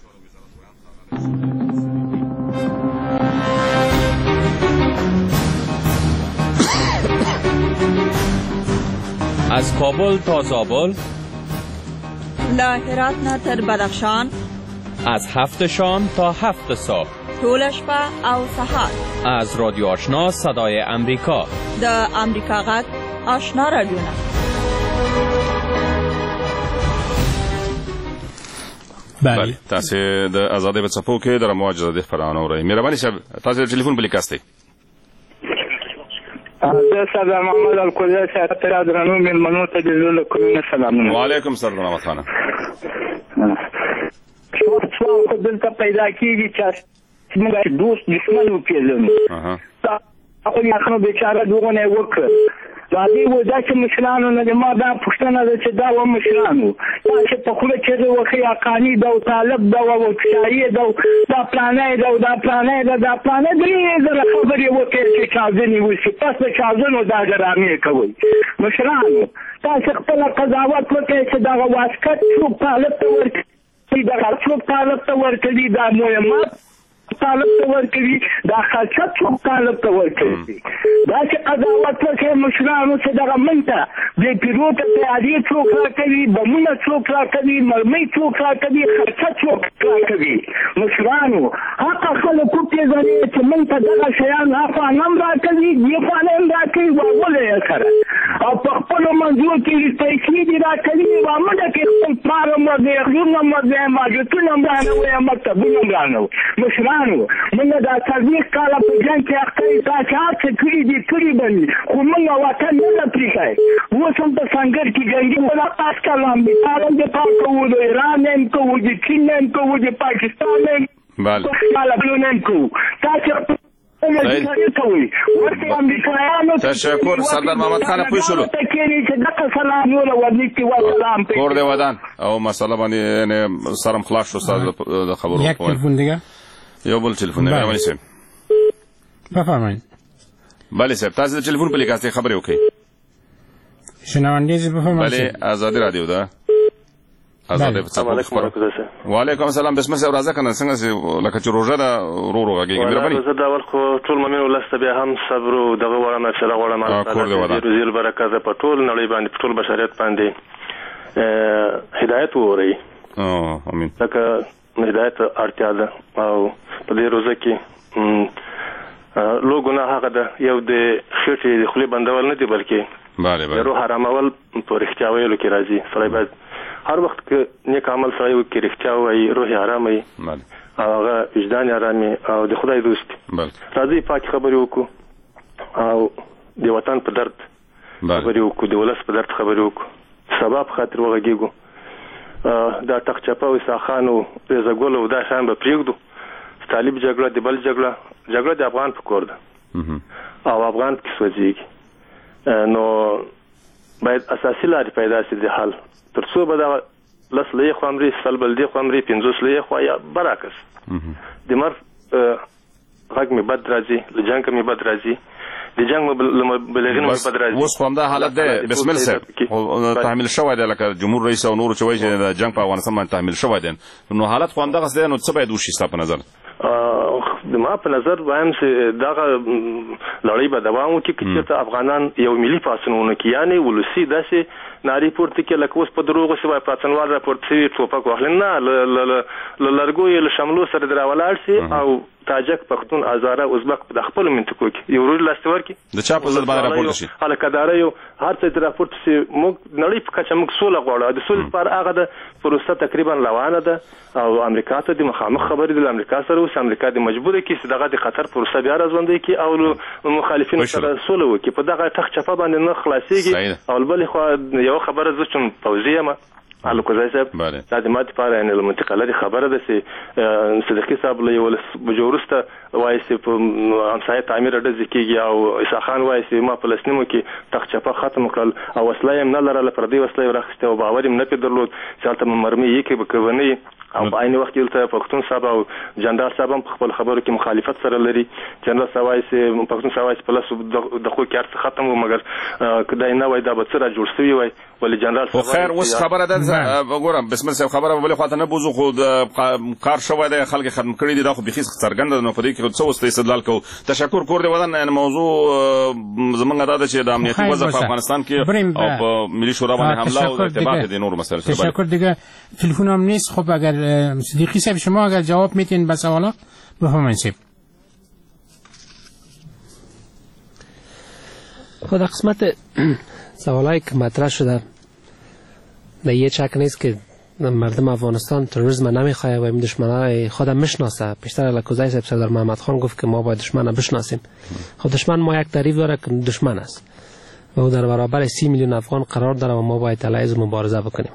از کابل تا زابل، له هرات نه تر بدخشان، از هفت شام تا هفت صبح، طول شپه او سحر، از رادیو آشنا صدای امریکا، د امریکا غږ آشنا رادیوونه. بله تاسې د ازادۍ په څپو کې د رمواج ازادۍ خپرونه اورئ. مهرباني صاحب تاسې د ټلیفون په لیک کاست دی. زه سردار محمد الکوزی صاحب ته درنو مېلمنو ته د زړه له کومې سلامونه. وعلیکم سردار محمد خانه. سوال خو دلته پیدا کېږي چې موږ دوست دشمن وپېژنو. هغوی اخنو بېچاره دغونه یې وکړل د هغې و دا چې مشرانو نه د ما دا پوښتنه ده چې دا و مشرانو دا چې په خوله چغې وښي حقاني ده او طالب ده او چایي ده دا پلانی ده او دا پلانی ده دا پلانی درې زره خبرې وکړې چې چاودنې وشي پس د چاودنو دا ډرامې کوئ. مشرانو تاسې خپله قضاوت وکړئ چې دغه واسکټ څوک طالب ته ورکوي دغه څوک طالب ته ورکوي دا مهمات طالب ته ورکوي دا خلچه څوک طالب ته ورکوي. دا چې قضاوت وکړئ مشرانو چې دغه موږ ته د پیروته تیارې څوک راکوي بمونه څوک راکوي مرمۍ څوک راکوي خلچه څوک راکوي. مشرانو هغه خلک وپېژنئ چې موږ ته دغه شیان افغان هم راکوي دې خوا نه هم راکوي واغله یې سره او په خپلو منځو کې پیسې دې راکوي وامده کې خپل پلار هم ورځي غلونه هم ورځي ماجتونه هم رانوي مکتبونه هم رانوي. مشرانو موږ دا څلوېښت کاله په جنګ کې اخته یو تا چې هر څه کړي دي کړي به وي خو موږ وطن نه ده پرېښی. اوس هم په سنګر کې جنګي ملاقات کړو امریکا هم دفاع کوو د ایران هم کوو د چین هم کوو د پاکستان هم طالبانو هم کوو. تاسې تشکر سردار محمد خان پوه شولو کور دی ودان او مسئله باندې سرم خلاص شو ستاسو د خبرو یک تلفن دیگه یو بل تلفن دی مهرباني صاحب بفرمایید. بله صاحب تاسو د تلفن په لیک کاستې خبرې وکړئ. شنونده زی بفرمایید. بله آزادی رادیو ده آزادۍ په څپو کې خبره. وعلیکم السلام بسم الله راځه کنه څنګه لکه چې روژه ده ورو ورو غږیږي مهرباني. زه دا اول خو ټول مؤمن ولس ته بیا هم صبر او دغه غواړم حوصله غواړم الله تعالی دې برکت په ټول نړۍ باندې په ټول بشریت باندې هدایت ووري. او امين. لکه هدایت اړتیا ده او په دې روزه کې لو ګناه هغه ده یو د خېټې د خولې بندول نه دي بلکې بله بله روح حرامول په رښتیا ویلو کې راځي. سړی باید هر وخت کې نیک عمل سړی وکړي رښتیا وایي روح یې ارامه وي او هغه وجدان یې ارام وي او د خدای دوست وي. راځئ پاکې خبرې وکړو او د وطن په درد خبرې وکړو د ولس په درد خبرې وکړو سبا په خاطر وغږېږو. دا ټقچپه او اسحاق او رضا ګل او دا شیان به پرېږدو. طالب جګړه د بل جګړه جګړه د افغان په کور ده او افغان پکې سوځېږي. نو باید اساسي لارې پیدا شي د حل تر څو به دغه لس له یې خوا مري سل بل دې خوا مري پنځوس له یې خوا یا برعکس د مرګ غږ مې بد راځي له جنګه مې بد راځي د جنگ مبلغین مبادرات اوس خو همدا حالت دی بسم الله صاحب تحمیل شوی دی لکه جمهور رئیس او نور چې وایي چې د جنگ په افغانستان باندې تحمیل شوی دی نو حالت خو همدغسې دی نو څه باید وشي ستا په نظر د ما په نظر وایم چې دغه لړۍ به دوام وکړي که چېرته افغانان یو ملي پاڅون ونه کړي یعنې ولسي داسې نارې پورته کړي لکه اوس په دروغو چې وایي پاڅونوال راپورته شوي ټوپک واخلي نه له لرګیو له شملو سره دې راولاړ شي او تاجک پښتون هزاره ازبک د خپلو منطقو کې یو ورور لاسته ورکړي د چا په ضد باندې راپورته شي هلکداره یو هر څه چې راپورته شي موږ نړۍ په کچه موږ سوله غواړو د سولې لپاره هغه د پروسه تقریبا روانه ده او امریکا ته د مخامخ خبرې د امریکا سره اوس امریکا د مجبوره کړي چې دغه د خطر پروسه بیا راژوندی کړي او مخالفینو سره سوله وکړي په دغه ټخ چپه باندې نه خلاصېږي او بلې خوا یوه خبره زه چون پوځي یم الکوزای صاحب دا د ما دپاره یعنې له منطقه لرې خبره ده چې صدیقي صاحب له یولس بجو وروسته وایي چې په همسایه تعمیر ډزې کېږي او عیسی خان وایي چې ما فلسطینو کې تخچپه ختم کړل او وسله یې هم نه لرله پردۍ وسله یې راخیستې او باور یې هم نه پرې درلود چې هلته به مرمۍ یې کړي به که به نه او په عین وخت کې دلته پښتون صاحب او جنرال صاحب هم په خپل خبرو کې مخالفت سره لري جنرال صاحب وایي چې پښتون صاحب وایي چې په لسو دقیقو کې هر څه ختم و مګر که دا یې نه وای دا به څه را جوړ شوي وای ولې جنرال صاحب خیر اوس خبره ده وګورم بسم الله صاحب خبره بلې خواته نه بوځو خو د کار شوی دی خلک ختم کړي دي دا خو بیخي څرګنده ده نو په دې کې څه اوس استدلال کوو تشکر کور دی ودان یعنې موضوع زموږ دا ده چې د امنیتي وضع په افغانستان کې او په ملي شورا باندې حمله او ارتباط دی نور مسائل سره تشکر دیگه تلفن هم نیست خب اگر صدیقی صاحب شما اگر جواب میتین به سوالا بفرمایید صاحب خود قسمت سوالایی که مطرح شده به یه شک نیست که مردم افغانستان تروریسم نمیخواه و این دشمنای خودم میشناسه بیشتر الکوزای صاحب سردار محمد خان گفت که ما باید دشمن بشناسیم خب دشمن ما یک تعریف داره که دشمن است و او در برابر سی میلیون افغان قرار داره و ما باید علیه مبارزه بکنیم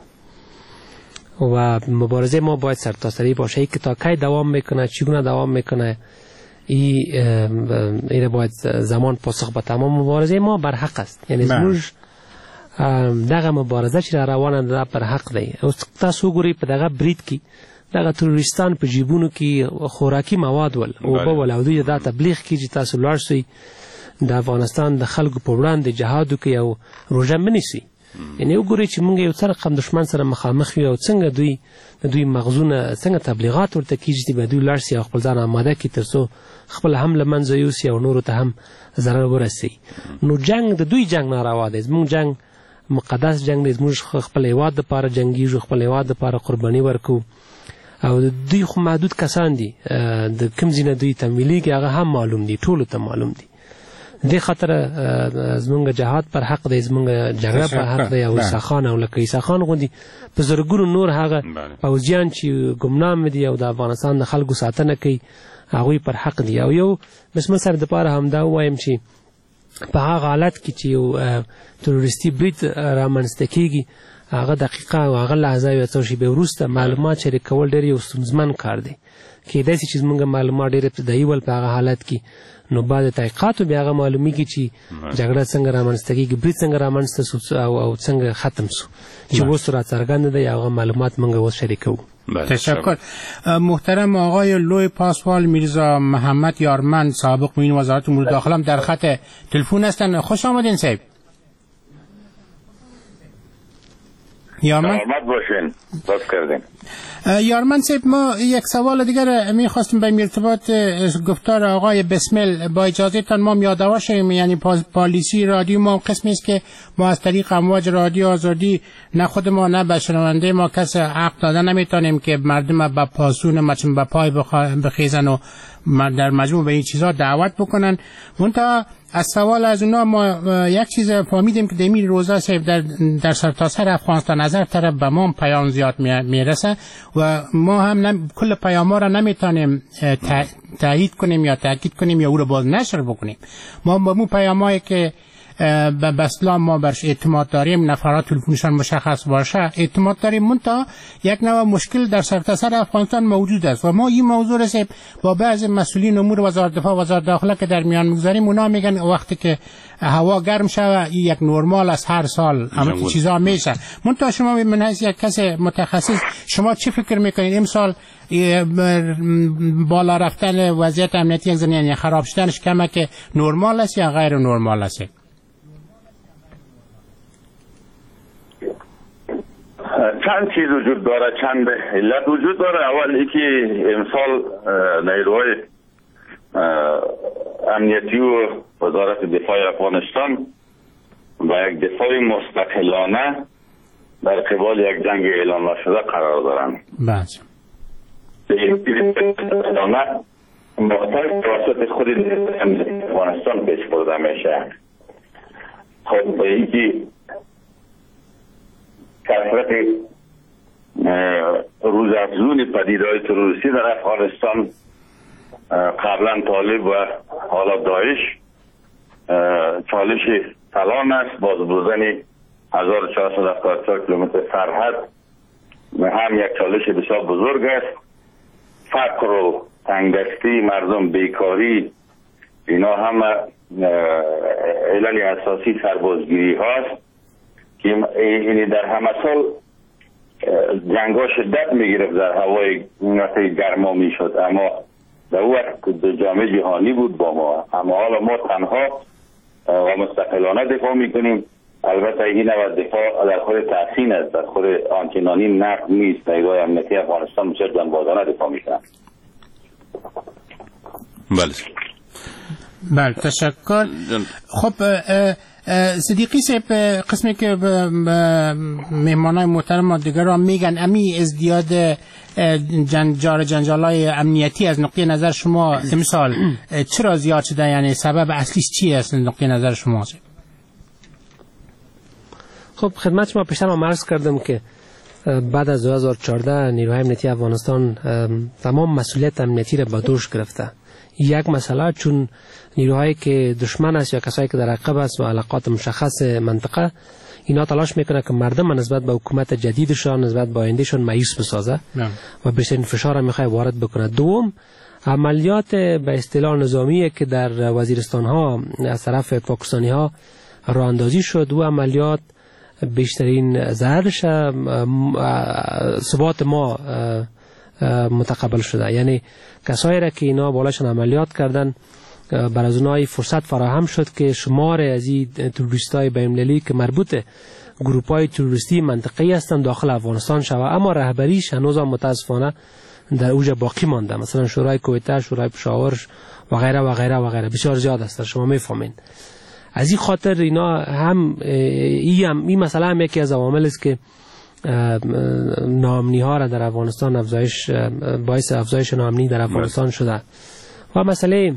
و مبارزه ما باید سرتاسری باشه که تا کی دوام میکنه چگونه دوام میکنه این این باید زمان پاسخ به تمام مبارزه ما بر حق است یعنی زموج دغه مبارزه چې روانه ده پر حق دی او تاسو ګورئ په دغه برید کې دغه تروریستان په جیبونو کې خوراکي مواد ول او په ولودي دا تبلیغ کې چې تاسو لاړ شئ د افغانستان د خلکو په وړاندې جهاد کوي او روژه منیسي یعنی وګورئ چې موږ یو څه رقم دشمن سره مخامخ یو څنګه دوی دوی مغزونه څنګه تبلیغات ورته کیږي چې به دوی لاړ شي او خپل ځان آماده کړي تر څو خپل هم له منځه یوسي او نورو ته هم ضرر ورسي نو جنگ د دوی جنگ ناروا دی زموږ جنگ مقدس جنگ دی زموږ خپل هیواد دپاره جنګیږو خپل هیواد دپاره قرباني ورکو او دوی خو محدود کسان دي د کوم ځای نه دوی تمویلیږي هغه هم معلوم دي ټولو ته معلوم دي دې خاطر زمونږ جهاد پر حق دی زمونږ جګړه پر حق دی او عیسی خان او لکه عیسی خان غوندي په زرګونو نور هغه پوځیان چې ګمنام دي او د افغانستان د خلکو ساتنه کوي هغوی پر حق دي او یو بسم سر دپاره همدا ووایم چې په هغه حالت کې چې یو تروریستي برید رامنځته کېږي هغه دقیقه او هغه لحظه یو څو شېبې وروسته معلومات شریکول ډېر یو ستونزمن کار دی کېدای شي چې زموږ معلومات ډېر ابتدایي ول په هغه حالت کې نو بعد تحقیقاتو بیا هغه معلومیږي چې جګړه څنګه رامنځته کېږي برید څنګه رامنځته سو او, او څنګه ختم سو چې اوس راڅرګنده دی هغه معلومات موږ اوس شریکوو تشکر محترم آقای لوی پاسوال میرزا محمد یارمند سابق معین وزارت امور داخله هم در خط تلفن هستن خوش آمدین صاحب یارمند باشین باز کردیم یارمند صاحب ما یک سوال دیگر میخواستیم به ارتباط گفتار آقای بسمل با اجازه تان ما یادآور شویم یعنی پالیسی رادیو ما قسمی است که ما از طریق امواج رادیو آزادی نه خود ما نه به شنونده ما کس حق دادن نمیتونیم که مردم به پاسون مچم به پای بخیزن و در مجموع به این چیزا دعوت بکنن منتها از سوال از اونا ما یک چیز فهمیدیم که دمی روزا صاحب در در سرتاسر افغانستان نظر طرف به ما پیام زیاد میرسه و ما هم نم... کل پیام ها را نمیتونیم تایید کنیم یا تاکید کنیم یا او را باز نشر بکنیم ما با مو پیام هایی که به اسلام ما برش اعتماد داریم، نفرات تلفنشان مشخص باشه، اعتماد داریم. منتها یک نوع مشکل در سرتاسر افغانستان موجود است و ما این موضوع رسیم با بعض مسئولین امور وزارت دفاع و وزارت داخله که در میان میگذاریم، اونا میگن وقتی که هوا گرم شوه یک نرمال از هر سال همه چیزا میشه. منتها شما من از یک کس متخصص شما چی فکر میکنید امسال بالا رفتن وضعیت امنیتی یک زمین خراب شدنش کمه که نرمال است یا غیر نرمال است؟ چند چیز وجود داره، چند علت وجود داره. اول اینکه امسال نیروهای امنیتی و وزارت دفاع افغانستان با یک دفاع مستقلانه در قبال یک جنگ اعلان نشده قرار دارند. بله. این مستقلانه محتاج توسط خود افغانستان پیش برده میشه. خب به اینکه کثرت روزافزون پدیده‌های تروریستی در افغانستان، قبلا طالب و حالا داعش، چالش کلان است. باز بردن هزار و چهارصد و هفتاد و چهار کیلومتر سرحد هم یک چالش بسیار بزرگ است. فقر و تنگدستی، مردم بیکاری، اینا هم علل اساسی سربازگیری هاست که این در همه سال جنگ ها شدت میگرفت، در هوای گرما میشد. اما در اون وقت جامعه جهانی بود با ما، اما حالا ما تنها و مستقلانه دفاع میکنیم. البته این نوع دفاع در خود تحسین است، در خود آنچنانی نقد نیست. نیروهای امنیتی افغانستان بسیار جانبازانه دفاع میکنند. بله بله تشکر. خب صدیقی صاحب، قسمی که مهمانای محترم دیگران میگن امی ازدیاد جنجال جنجالای امنیتی از نقطه نظر شما امسال چرا زیاد شده؟ یعنی سبب اصلیش چی است نقطه نظر شما؟ خب خدمت شما پیشتر ما عرض کردم که بعد از دو هزار و چهارده نیروهای امنیتی افغانستان تمام مسئولیت امنیتی را به دوش گرفته. یک مسئله چون نیروهایی که دشمن است یا کسایی که در عقب است و علاقات مشخص منطقه، اینا تلاش میکنه که مردم نسبت به حکومت جدیدشان، نسبت به آیندهشان مایوس بسازه و بیشترین فشار را میخواد وارد بکنه. دوم، عملیات به اصطلاح نظامی که در وزیرستان ها از طرف پاکستانی ها راه اندازی شد و عملیات بیشترین ضررش ثبات ما متقبل شده. یعنی کسایی را که اینا بالاشون عملیات کردن بر از اونایی فرصت فراهم شد که شمار از این تروریستای بین‌المللی که مربوط گروپ‌های تروریستی منطقه‌ای هستند داخل افغانستان شود، اما رهبریش هنوز هم متاسفانه در اوج باقی مانده. مثلا شورای کویته، شورای پشاور و غیره و غیره و غیره بسیار زیاد است. شما میفهمین. از این خاطر اینا هم این هم این مسئله هم یکی از عوامل است که ناامنی ها را در افغانستان افزایش باعث افزایش ناامنی در افغانستان شده. و مسئله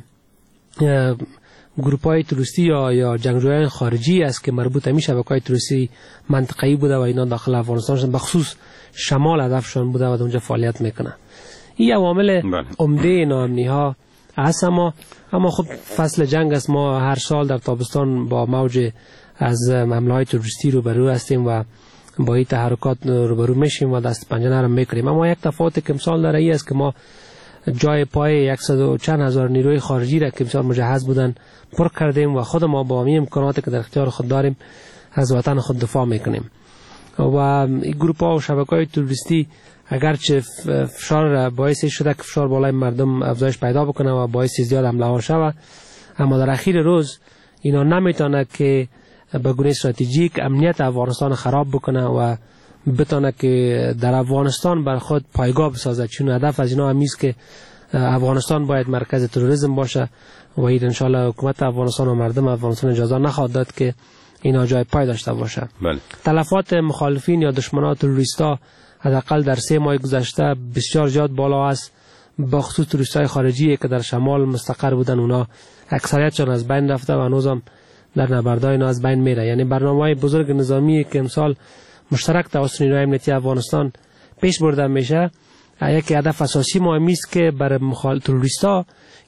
گروپ های تروریستی یا یا جنگجویان خارجی است که مربوط به شبکه‌های تروریستی منطقه‌ای بوده و اینا داخل افغانستان شدن، بخصوص شمال هدفشون بوده و اونجا فعالیت میکنه. این عوامل عمده ناامنی ها است. اما اما خب فصل جنگ است. ما هر سال در تابستان با موج از حمله های تروریستی روبرو هستیم و با این تحرکات روبرو میشیم و دست پنجه نرم میکنیم. اما یک تفاوت که امسال داره ای است که ما جای پای صد و چند هزار نیروی خارجی را که امسال مجهز بودن پر کردیم و خود ما با همین امکاناتی که در اختیار خود داریم از وطن خود دفاع میکنیم. و این گروپ ها و شبکه‌های تروریستی اگرچه فشار باعث شده که فشار بالای مردم افزایش پیدا بکنه و باعث زیاد حمله ها شود، اما در اخیر روز اینا نمیتونه که به گونه استراتژیک امنیت افغانستان خراب بکنه و بتونه که در افغانستان بر خود پایگاه بسازه. چون هدف از اینا همیست که افغانستان باید مرکز تروریسم باشه و این انشالله حکومت افغانستان و مردم افغانستان اجازه نخواهد داد که اینا جای پای داشته باشه. بله. تلفات مخالفین یا دشمنان تروریستا حداقل در سه ماه گذشته بسیار زیاد بالا است. با خصوص تروریستای خارجی که در شمال مستقر بودن، اونا اکثریتشون از بین رفته و هنوزم در نبردهای اینا از بین میره. یعنی برنامه‌های بزرگ نظامی که امسال مشترک توسط نیروهای امنیتی افغانستان پیش برده میشه، یکی هدف اساسی ما است که برای مخالف تروریستا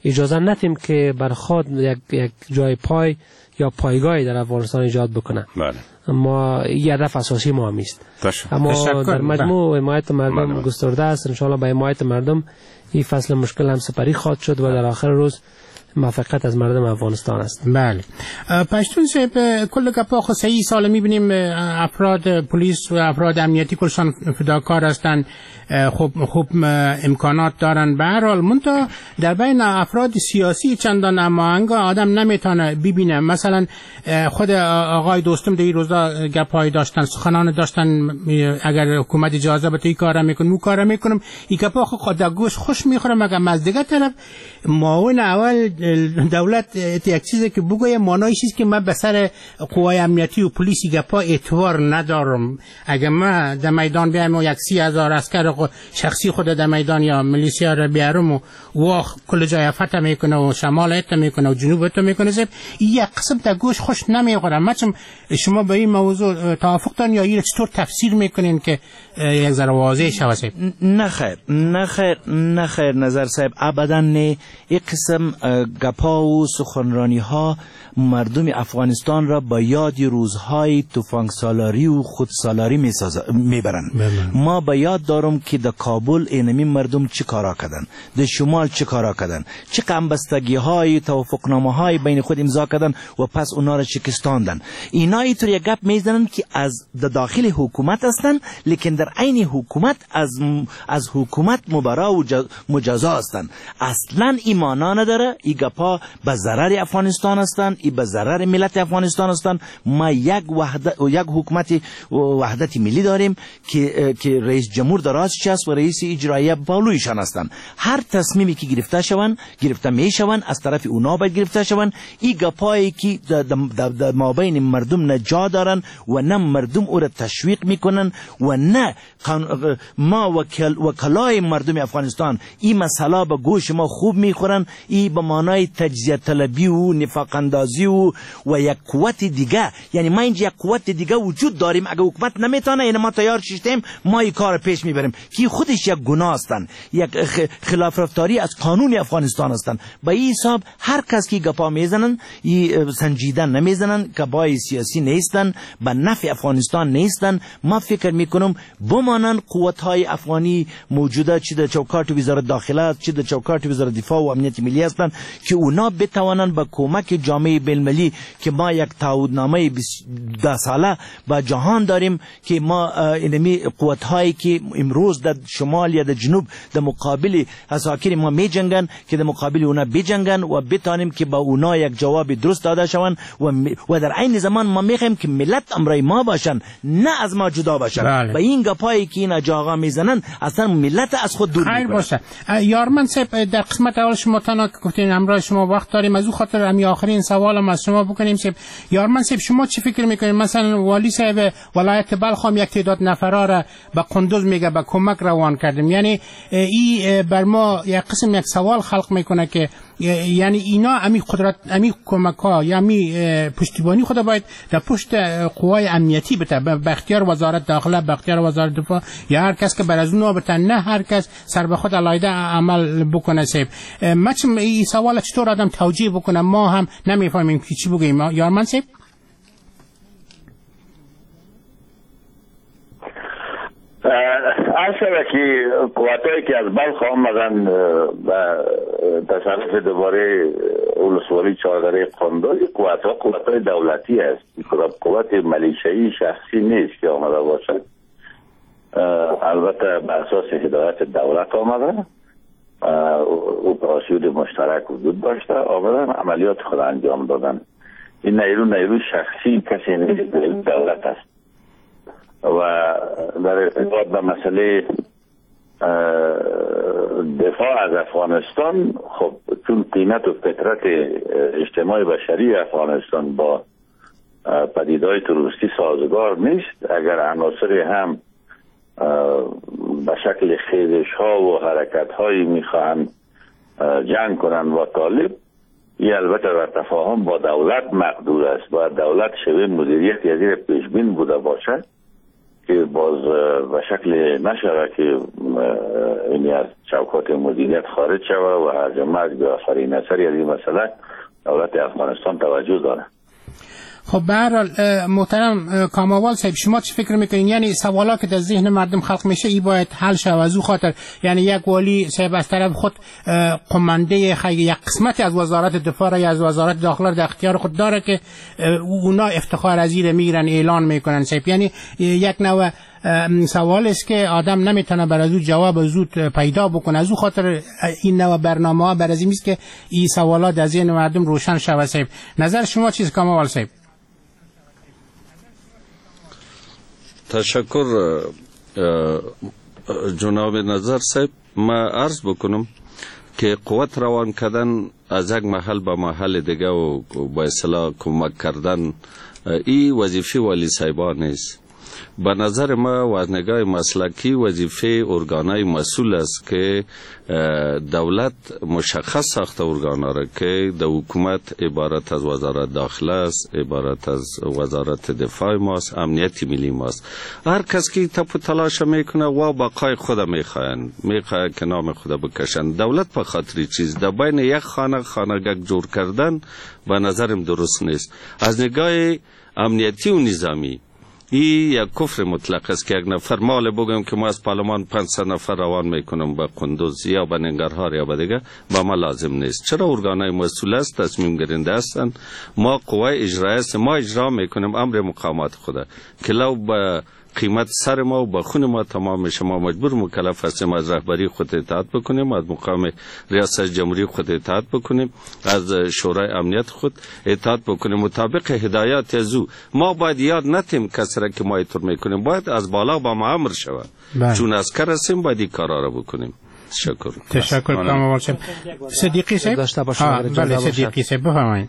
اجازه ندیم که برخواد یک, یک جای پای یا پایگاهی در افغانستان ایجاد بکنه. بله. ما این هدف اساسی ما هم است. اما تشکر. در مجموع حمایت مردم بله. گسترده است. ان شاء الله با حمایت مردم این فصل مشکل هم سپری خواهد شد و در آخر روز موفقیت از مردم افغانستان است. بله. پشتون صاحب کل گپا خو صحیح سال میبینیم افراد پلیس و افراد امنیتی کلشان فداکار هستند، خوب خوب امکانات دارن. به هر حال منتها در بین افراد سیاسی چندان هماهنگ آدم نمیتونه ببینه. مثلا خود آقای دوستم در این روزا گپای داشتن، سخنان داشتن، اگر حکومت اجازه بده این کارا میکنم اون کارا میکنم. این گپا خو خود گوش خوش میخوره، مگر از دیگه طرف معاون اول دولت یک چیزی که بگویم مانایش است که من به سر قوای امنیتی و پلیسی گپا اعتبار ندارم. اگر من در میدان بیایم و یک سی هزار اسکر شخصی خود در میدان یا ملیسیا را بیارم و واخ کل جای فتح میکنه و شمال اتح میکنه و جنوب اتح میکنه، زب این یک قسم در گوش خوش نمیخوره. مثلا شما به این موضوع توافق دارین یا این چطور تفسیر میکنین که یک ذره واضح شود؟ نه خیر نه خیر نه خیر نظر صاحب ابدا نه. این قسم گپا و سخنرانی ها مردم افغانستان را با یاد روزهای تفنگ سالاری و خود سالاری میبرن. ما با یاد دارم که در کابل اینمی مردم چی کارا کردن، در شمال چی کارا کردن، چی قنبستگی های توافقنامه های بین خود امضا کردن و پس اونا را شکستاندن. اینا اینطور یک گپ میزنن که از داخل حکومت هستن، لیکن در عین حکومت از از حکومت مبرا و مجازا هستن. اصلا ایمانا نداره. این گپا به ضرر افغانستان هستن، ای به ضرر ملت افغانستان هستن. ما یک وحدت یک حکومت وحدت ملی داریم که که رئیس جمهور درازش است و رئیس اجرایی بالویشان هستند. هر تصمیمی که گرفته شوند گرفته میشوند از طرف اونا باید گرفته شوند. این گپایی که در مابین مردم نه جا دارن و نه مردم او را تشویق میکنن و نه ما وکل وکلای مردم افغانستان این مسئله به گوش ما خوب میخورن. این به معنای تجزیه طلبی و نفاق اندازی و و یک قوت دیگه، یعنی ما اینجا یک قوت دیگه وجود داریم. اگه حکومت نمیتونه یعنی ما تیار شدیم ما این کار پیش میبریم که خودش یک گناه هستن، یک خلاف رفتاری از قانون افغانستان هستن. با این حساب هر کس که گپا میزنن این سنجیدن نمیزنن، گپای سیاسی نیستن، به نفع افغانستان نیستن. ما فکر میکنم بمانن قوت های افغانی موجوده، چه در چوکات وزارت داخله چه در چوکات وزارت دفاع و امنیت ملی هستن که اونا بتوانن با کمک جامعه بین‌المللی که ما یک تعهدنامه ده ساله با جهان داریم که ما اینمی قوت هایی که امروز در شمال یا در جنوب در مقابل اساکر ما می جنگن که در مقابل اونا بجنگن و بتانیم که با اونا یک جواب درست داده شوند و, و در عین زمان ما میخوایم که ملت امرای ما باشن نه از ما جدا باشن. با این گپایی که این اجاقا میزنن اصلا ملت از خود دور خیر باشه. یارمن صاحب در قسمت اول شما تنها گفتین همراه شما وقت داریم، از او خاطر امی آخرین سوالم از شما بکنیم صاحب. یارمن صاحب شما چی فکر میکنید؟ مثلا والی صاحب ولایت بلخ هم یک تعداد نفرا را به قندوز میگه به کمک روان کردیم، یعنی این بر ما یک قسم یک سوال خلق میکنه که یعنی اینا امی قدرت امی کمک ها یا امی پشتیبانی خود باید در پشت قوای امنیتی بده، به اختیار وزارت داخله، به اختیار وزارت دفاع یا هر کس که بر از اونها بتن، نه هر کس سر به خود علایده عمل بکنه. صاحب مچم این سوال چطور آدم توجیه بکنه؟ ما هم نمیفهمیم که چی بگیم. یارمن صاحب اصلا که قواتایی که از بلخ آمدن و تصرف دوباره ولسوالی چهاردره قندوز، قوات ها قوات های دولتی است، قوات ملیشه‌ای شخصی نیست که آمده باشد. البته به اساس هدایت دولت آمدن، اپراسیون مشترک وجود داشته، آمدن عملیات خود انجام دادن. این نیرو نیرو شخصی کسی نیست، دولت است. و در ارتباط به مسئله دفاع از افغانستان، خب چون قیمت و فطرت اجتماع بشری افغانستان با پدیدهای تروریستی سازگار نیست، اگر عناصر هم به شکل خیزش ها و حرکت هایی میخواهند جنگ کنند و طالب، این البته در تفاهم با دولت مقدور است. باید دولت شوی مدیریت یزیر پیشبین بوده باشد که باز به شکل نشود که این از چوکات مدیریت خارج شود و هر جمعه به آخرین اثری از این مسئله دولت افغانستان توجه داره. خب به هر حال محترم کاماوال صاحب، شما چی فکر میکنین؟ یعنی سوالا که در ذهن مردم خلق میشه ای باید حل شود از او خاطر، یعنی یک والی صاحب از طرف خود قمانده خیلی یک قسمتی از وزارت دفاع را یا از وزارت داخله در اختیار خود داره که اونا افتخار از این میگیرن اعلان میکنن صاحب، یعنی یک نوع سوال است که آدم نمیتونه بر از او جواب زود پیدا بکنه. از او خاطر این نوع برنامه ها بر از این است که این سوالات در ذهن مردم روشن شود صاحب. نظر شما چیست کاماوال صاحب؟ تشکر جناب نظر صاحب. ما عرض بکنم که قوت روان کردن از یک محل به محل دیگه و با اصطلاح کمک کردن این وظیفه والی صاحبان نیست. به نظر ما و از نگاه مسلکی وظیفه ارگانای مسئول است که دولت مشخص ساخته ارگانا را که در حکومت عبارت از وزارت داخله است، عبارت از وزارت دفاع ماست، امنیت ملی ماست. هر کس که تپ و تلاش میکنه و بقای خود میخواین میخواه که نام خود بکشن. دولت په خاطر چیز در بین یک خانه خانگک جور کردن به نظرم درست نیست. از نگاه امنیتی و نظامی این یک کفر مطلق است که یک نفر مال بگم که ما از پارلمان پانصد نفر روان میکنم به قندوز یا به ننگرهار یا به دیگه با ما لازم نیست. چرا ارگانهای مسئول است تصمیم گیرنده هستند، ما قوه اجرایی است، ما اجرا میکنیم امر مقامات خدا که لو به قیمت سر ما و به خون ما تمام میشه. ما مجبور مکلف هستیم از رهبری خود اطاعت بکنیم، از مقام ریاست جمهوری خود اطاعت بکنیم، از شورای امنیت خود اطاعت بکنیم مطابق هدایات از او. ما باید یاد نتیم کسی را که ما اینطور میکنیم، باید از بالا با ما امر شود. چون عسکر هستیم باید این کارا را بکنیم. تشکر. تشکر کاماوال صاحب. صدیقی صاحب داشته باشم. بله صدیقی صاحب بفرمایید.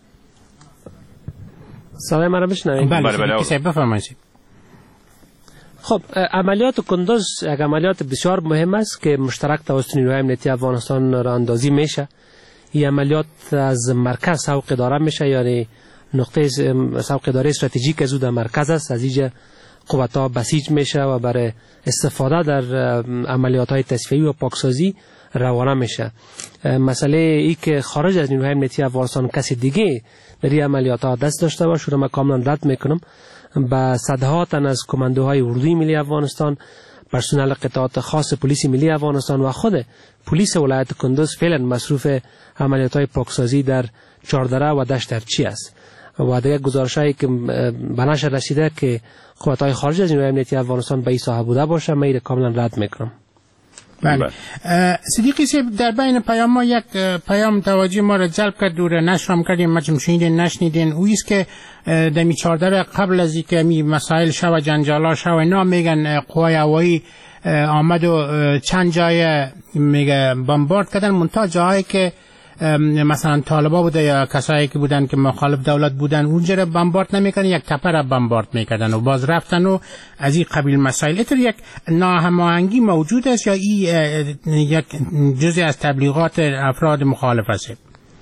صدای مرا میشنوید؟ بله صدیقی صاحب بفرمایید. خب عملیات کندوز یک عملیات بسیار مهم است که مشترک توسط نیروهای امنیتی افغانستان راه اندازی میشه. این عملیات از مرکز سوق اداره میشه، یعنی نقطه سوق اداره استراتژیک از او در مرکز است. از اینجا قوت‌ها بسیج میشه و برای استفاده در عملیات های تصفیه‌ای و پاکسازی روانه میشه. مسئله ای که خارج از نیروهای امنیتی افغانستان کسی دیگه در این عملیات ها دست داشته باشه رو من کاملا رد میکنم. با صدها تن از کماندوهای اردوی ملی افغانستان، پرسنل قطعات خاص پلیس ملی افغانستان و خود پلیس ولایت کندوز فعلا مصروف عملیات های پاکسازی در چاردره و دشت ارچی است. و دیگر گزارشایی که به نشر رسیده که قوت‌های خارج از نیروهای امنیتی افغانستان به این ساحه بوده باشه من کاملا رد میکنم. بله. صدیقی صاحب در بین پیام ما یک پیام توجه ما را جلب کرد و نشرم کردیم، ما شنیدین نشنیدین. او است که در می چهارده قبل از اینکه می مسائل شو و جنجالا شو اینا میگن قوای هوایی آمد و چند جای میگه بمبارد کردن، منتها جایی که مثلا طالبا بوده یا کسایی که بودن که مخالف دولت بودن اونجا را بمبارد نمیکنن، یک تپه را بمبارد میکردن و باز رفتن و از این قبیل مسائل. اینطور یک ناهماهنگی موجود است یا این یک جزئی از تبلیغات افراد مخالف است؟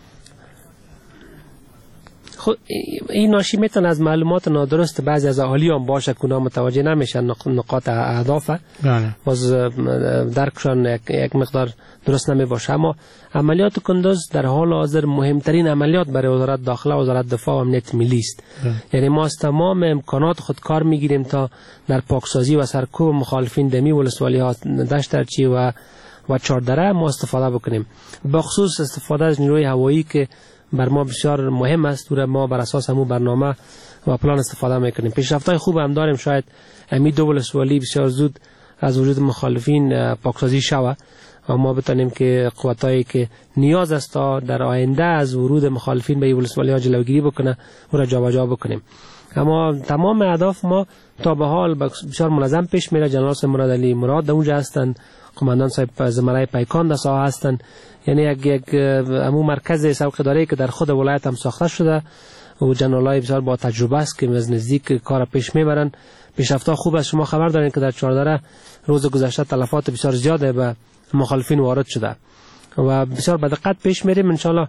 خب این ناشی میتونه از معلومات نادرست بعضی از اهالی هم باشه که اونا متوجه نمیشن نقاط اهداف، باز درکشان یک, یک مقدار درست نمی باشه. اما عملیات کندوز در حال حاضر مهمترین عملیات برای وزارت داخله و وزارت دفاع و امنیت ملی است. یعنی ما از تمام امکانات خود کار میگیریم تا در پاکسازی و سرکوب مخالفین دمی ولسوالی ها دشت ارچی و و چاردره ما استفاده بکنیم. بخصوص استفاده از نیروی هوایی که بر ما بسیار مهم است و ما بر اساس همون برنامه و پلان استفاده میکنیم. پیشرفت‌های خوب هم داریم، شاید امید دو ولسوالی بسیار زود از وجود مخالفین پاکسازی شود و ما بتونیم که قوتایی که نیاز است تا در آینده از ورود مخالفین به این ولسوالی ها جلوگیری بکنه و را جابجا بکنیم. اما تمام اهداف ما تا به حال بسیار منظم پیش میره. جنرال مراد علی مراد در اونجا هستند، قماندان صاحب زمرای پیکان در ساحه هستند. یعنی یک یک امو مرکز سوق اداره که در خود ولایت هم ساخته شده و جنرالای بسیار با تجربه است که از نزدیک کار پیش میبرن. پیشرفت‌ها خوب است. شما خبر دارین که در چاردره روز گذشته تلفات بسیار زیاده به مخالفین وارد شده و بسیار به دقت پیش میریم. ان شاء الله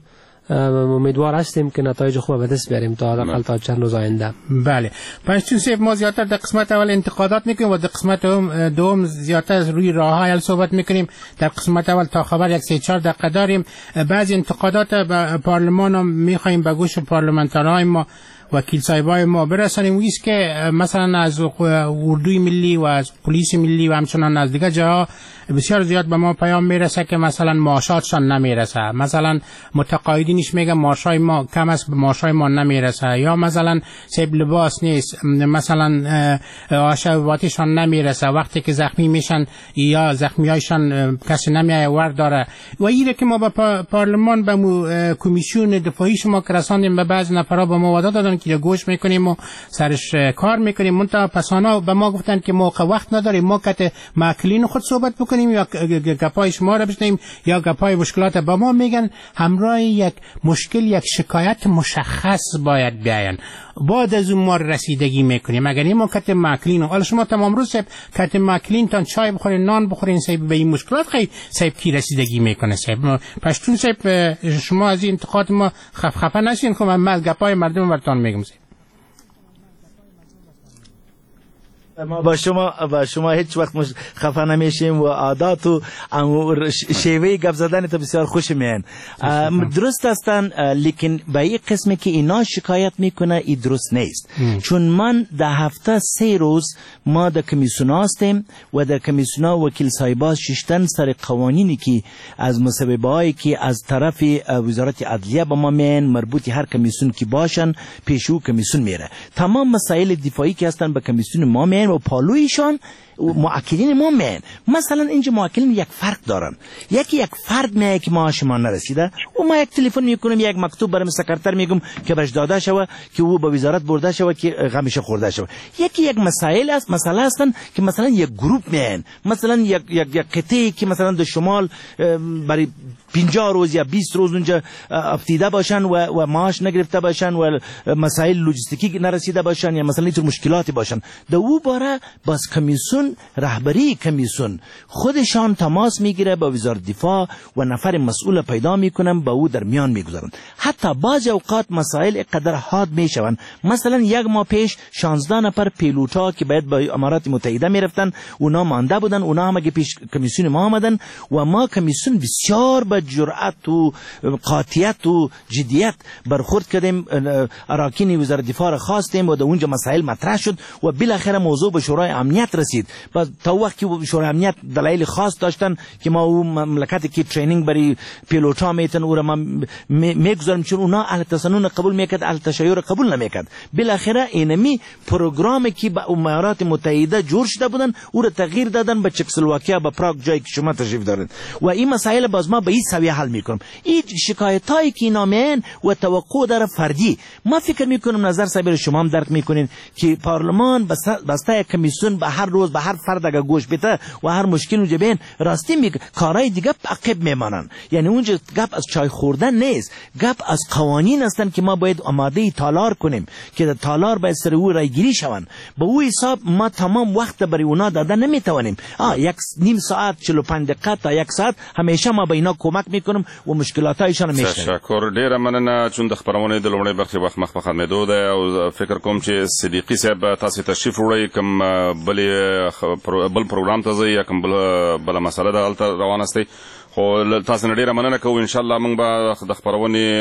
امیدوار هستیم که نتایج خوب به دست بیاریم تا حداقل تا چند روز آینده. بله پشتون صاحب ما زیادتر در قسمت اول انتقادات میکنیم و در قسمت دوم زیادتر روی راه‌های صحبت میکنیم. در قسمت اول تا خبر یک سه چهار دقیقه داریم. بعضی انتقادات به پارلمان هم میخوایم به گوش پارلمانترهای ما وکیل صاحبای ما برسانیم. ویست که مثلا از اردوی ملی و از پلیس ملی و همچنان از دیگه جاها بسیار زیاد به ما پیام میرسه که مثلا معاشاتشان نمیرسه، مثلا متقاعدینش میگه معاشای ما کم است، معاشای ما نمیرسه، یا مثلا سیب لباس نیست، مثلا آشواتیشان نمیرسه، وقتی که زخمی میشن یا زخمیایشان کسی نمیایه ور داره. و ایره که ما به پارلمان به کمیسیون دفاعی شما که رساندیم به بعض نفرها به ما وعده دادن که گوش میکنیم و سرش کار میکنیم. منتها پسانا به ما گفتن که موقع وقت نداریم، ما کت معقلین خود صحبت بکنیم یا گپای شما را بشنیم یا گپای مشکلات. به ما میگن همراه یک مشکل یک شکایت مشخص باید بیاین، بعد از اون ما رسیدگی میکنیم. اگر این ما کت معقلین، حالا شما تمام روز سب کت معقلین تان چای بخورین نان بخورین سب به این مشکلات خیلی سب کی رسیدگی میکنه. سب پشتون سب شما از این انتقاد ما خف خفه نشین که من گپای مردم برتان میگم. ما با شما با شما هیچ وقت خفه نمیشیم و عادات و شیوه گپ زدن تو بسیار خوش میان. درست هستن، لیکن به این قسمی که اینا شکایت میکنه ای درست نیست. چون من در هفته سه روز ما در کمیسیون هستیم و در کمیسیون وکیل صاحبا ششتن سر قوانینی که از مسببه هایی که از طرف وزارت عدلیه به ما میان مربوط هر کمیسیون که باشن پیشو کمیسیون میره. تمام مسائل دفاعی که هستن به کمیسیون ما میان و پالویشان معاکلین ما میان. مثلا اینجا معاکلین یک فرق دارن، یکی یک فرد میگه که معاش ما نرسیده و ما یک تلفن میکنم یک مکتوب برای سکرتر میگم که برش داده شوه که او به وزارت برده شوه که غمش خورده شوه. یکی یک مسائل است، مسئله هستن که مثلا یک گروپ میان، مثلا یک یک یک قطعه که مثلا در شمال برای پنجاه روز یا بیست روز اونجا افتیده باشن و و معاش نگرفته باشن و مسائل لوجستیکی نرسیده باشن یا مثلا اینطور مشکلاتی باشن. در او باره باز کمیسیون، رهبری کمیسیون خودشان تماس میگیره با وزارت دفاع و نفر مسئول پیدا میکنن با او در میان میگذارن. حتی بعض اوقات مسائل قدر حاد میشون. مثلا یک ماه پیش شانزده نفر پیلوتا که باید با امارات متحده میرفتن اونا مانده بودن، اونا هم اگه پیش کمیسیون ما آمدن و ما کمیسیون بسیار با جرأت و قاطعیت و جدیت برخورد کردیم. اراکین وزارت دفاع را خواستیم و در اونجا مسائل مطرح شد و بالاخره موضوع به شورای امنیت رسید. بعد تا وقتی شورای امنیت دلایل خاص داشتن که ما اون مملکتی که ترینینگ برای پیلوتا میتن او را ما میگذاریم چون اونا اهل تسنن قبول میکرد، اهل تشیع قبول نمیکرد. بالاخره اینمی پروگرامی که با امارات متحده جور شده بودن او را تغییر دادن به چکسلواکیا، به پراگ جایی که شما تشریف دارید و این مسائل باز ما به این سویه حل میکنم. این شکایتایی که نامین و توقع داره فردی، ما فکر میکنم نظر صاحب شما هم درک میکنین که پارلمان بسته کمیسیون به هر روز به هر فرد اگه گوش بده و هر مشکل اونجا بین راستی میگه کارهای دیگه عقب میمانن. یعنی اونجا گپ از چای خوردن نیست، گپ از قوانین هستن که ما باید آماده تالار کنیم که تالار باید سر او رایگیری شون. با او حساب ما تمام وقت برای اونا داده نمیتوانیم. آ یک نیم ساعت چهل و پنج دقیقه تا یک ساعت همیشه ما به اینا کمک میکنم و مشکلاتایشان میشنویم. تشکر ډیره مننه. چون د خبرونه د لومړی برخې وخت مخ په ختمېدو ده او فکر کوم چې صدیقي صاحب تاسو تشریف وړئ کوم بل بل پروګرام ته ځئ یا کوم بل بله مسله ده هلته روانه استئ خو تاسو نه ډیره مننه کوو. انشاءالله موږ به د خپرونې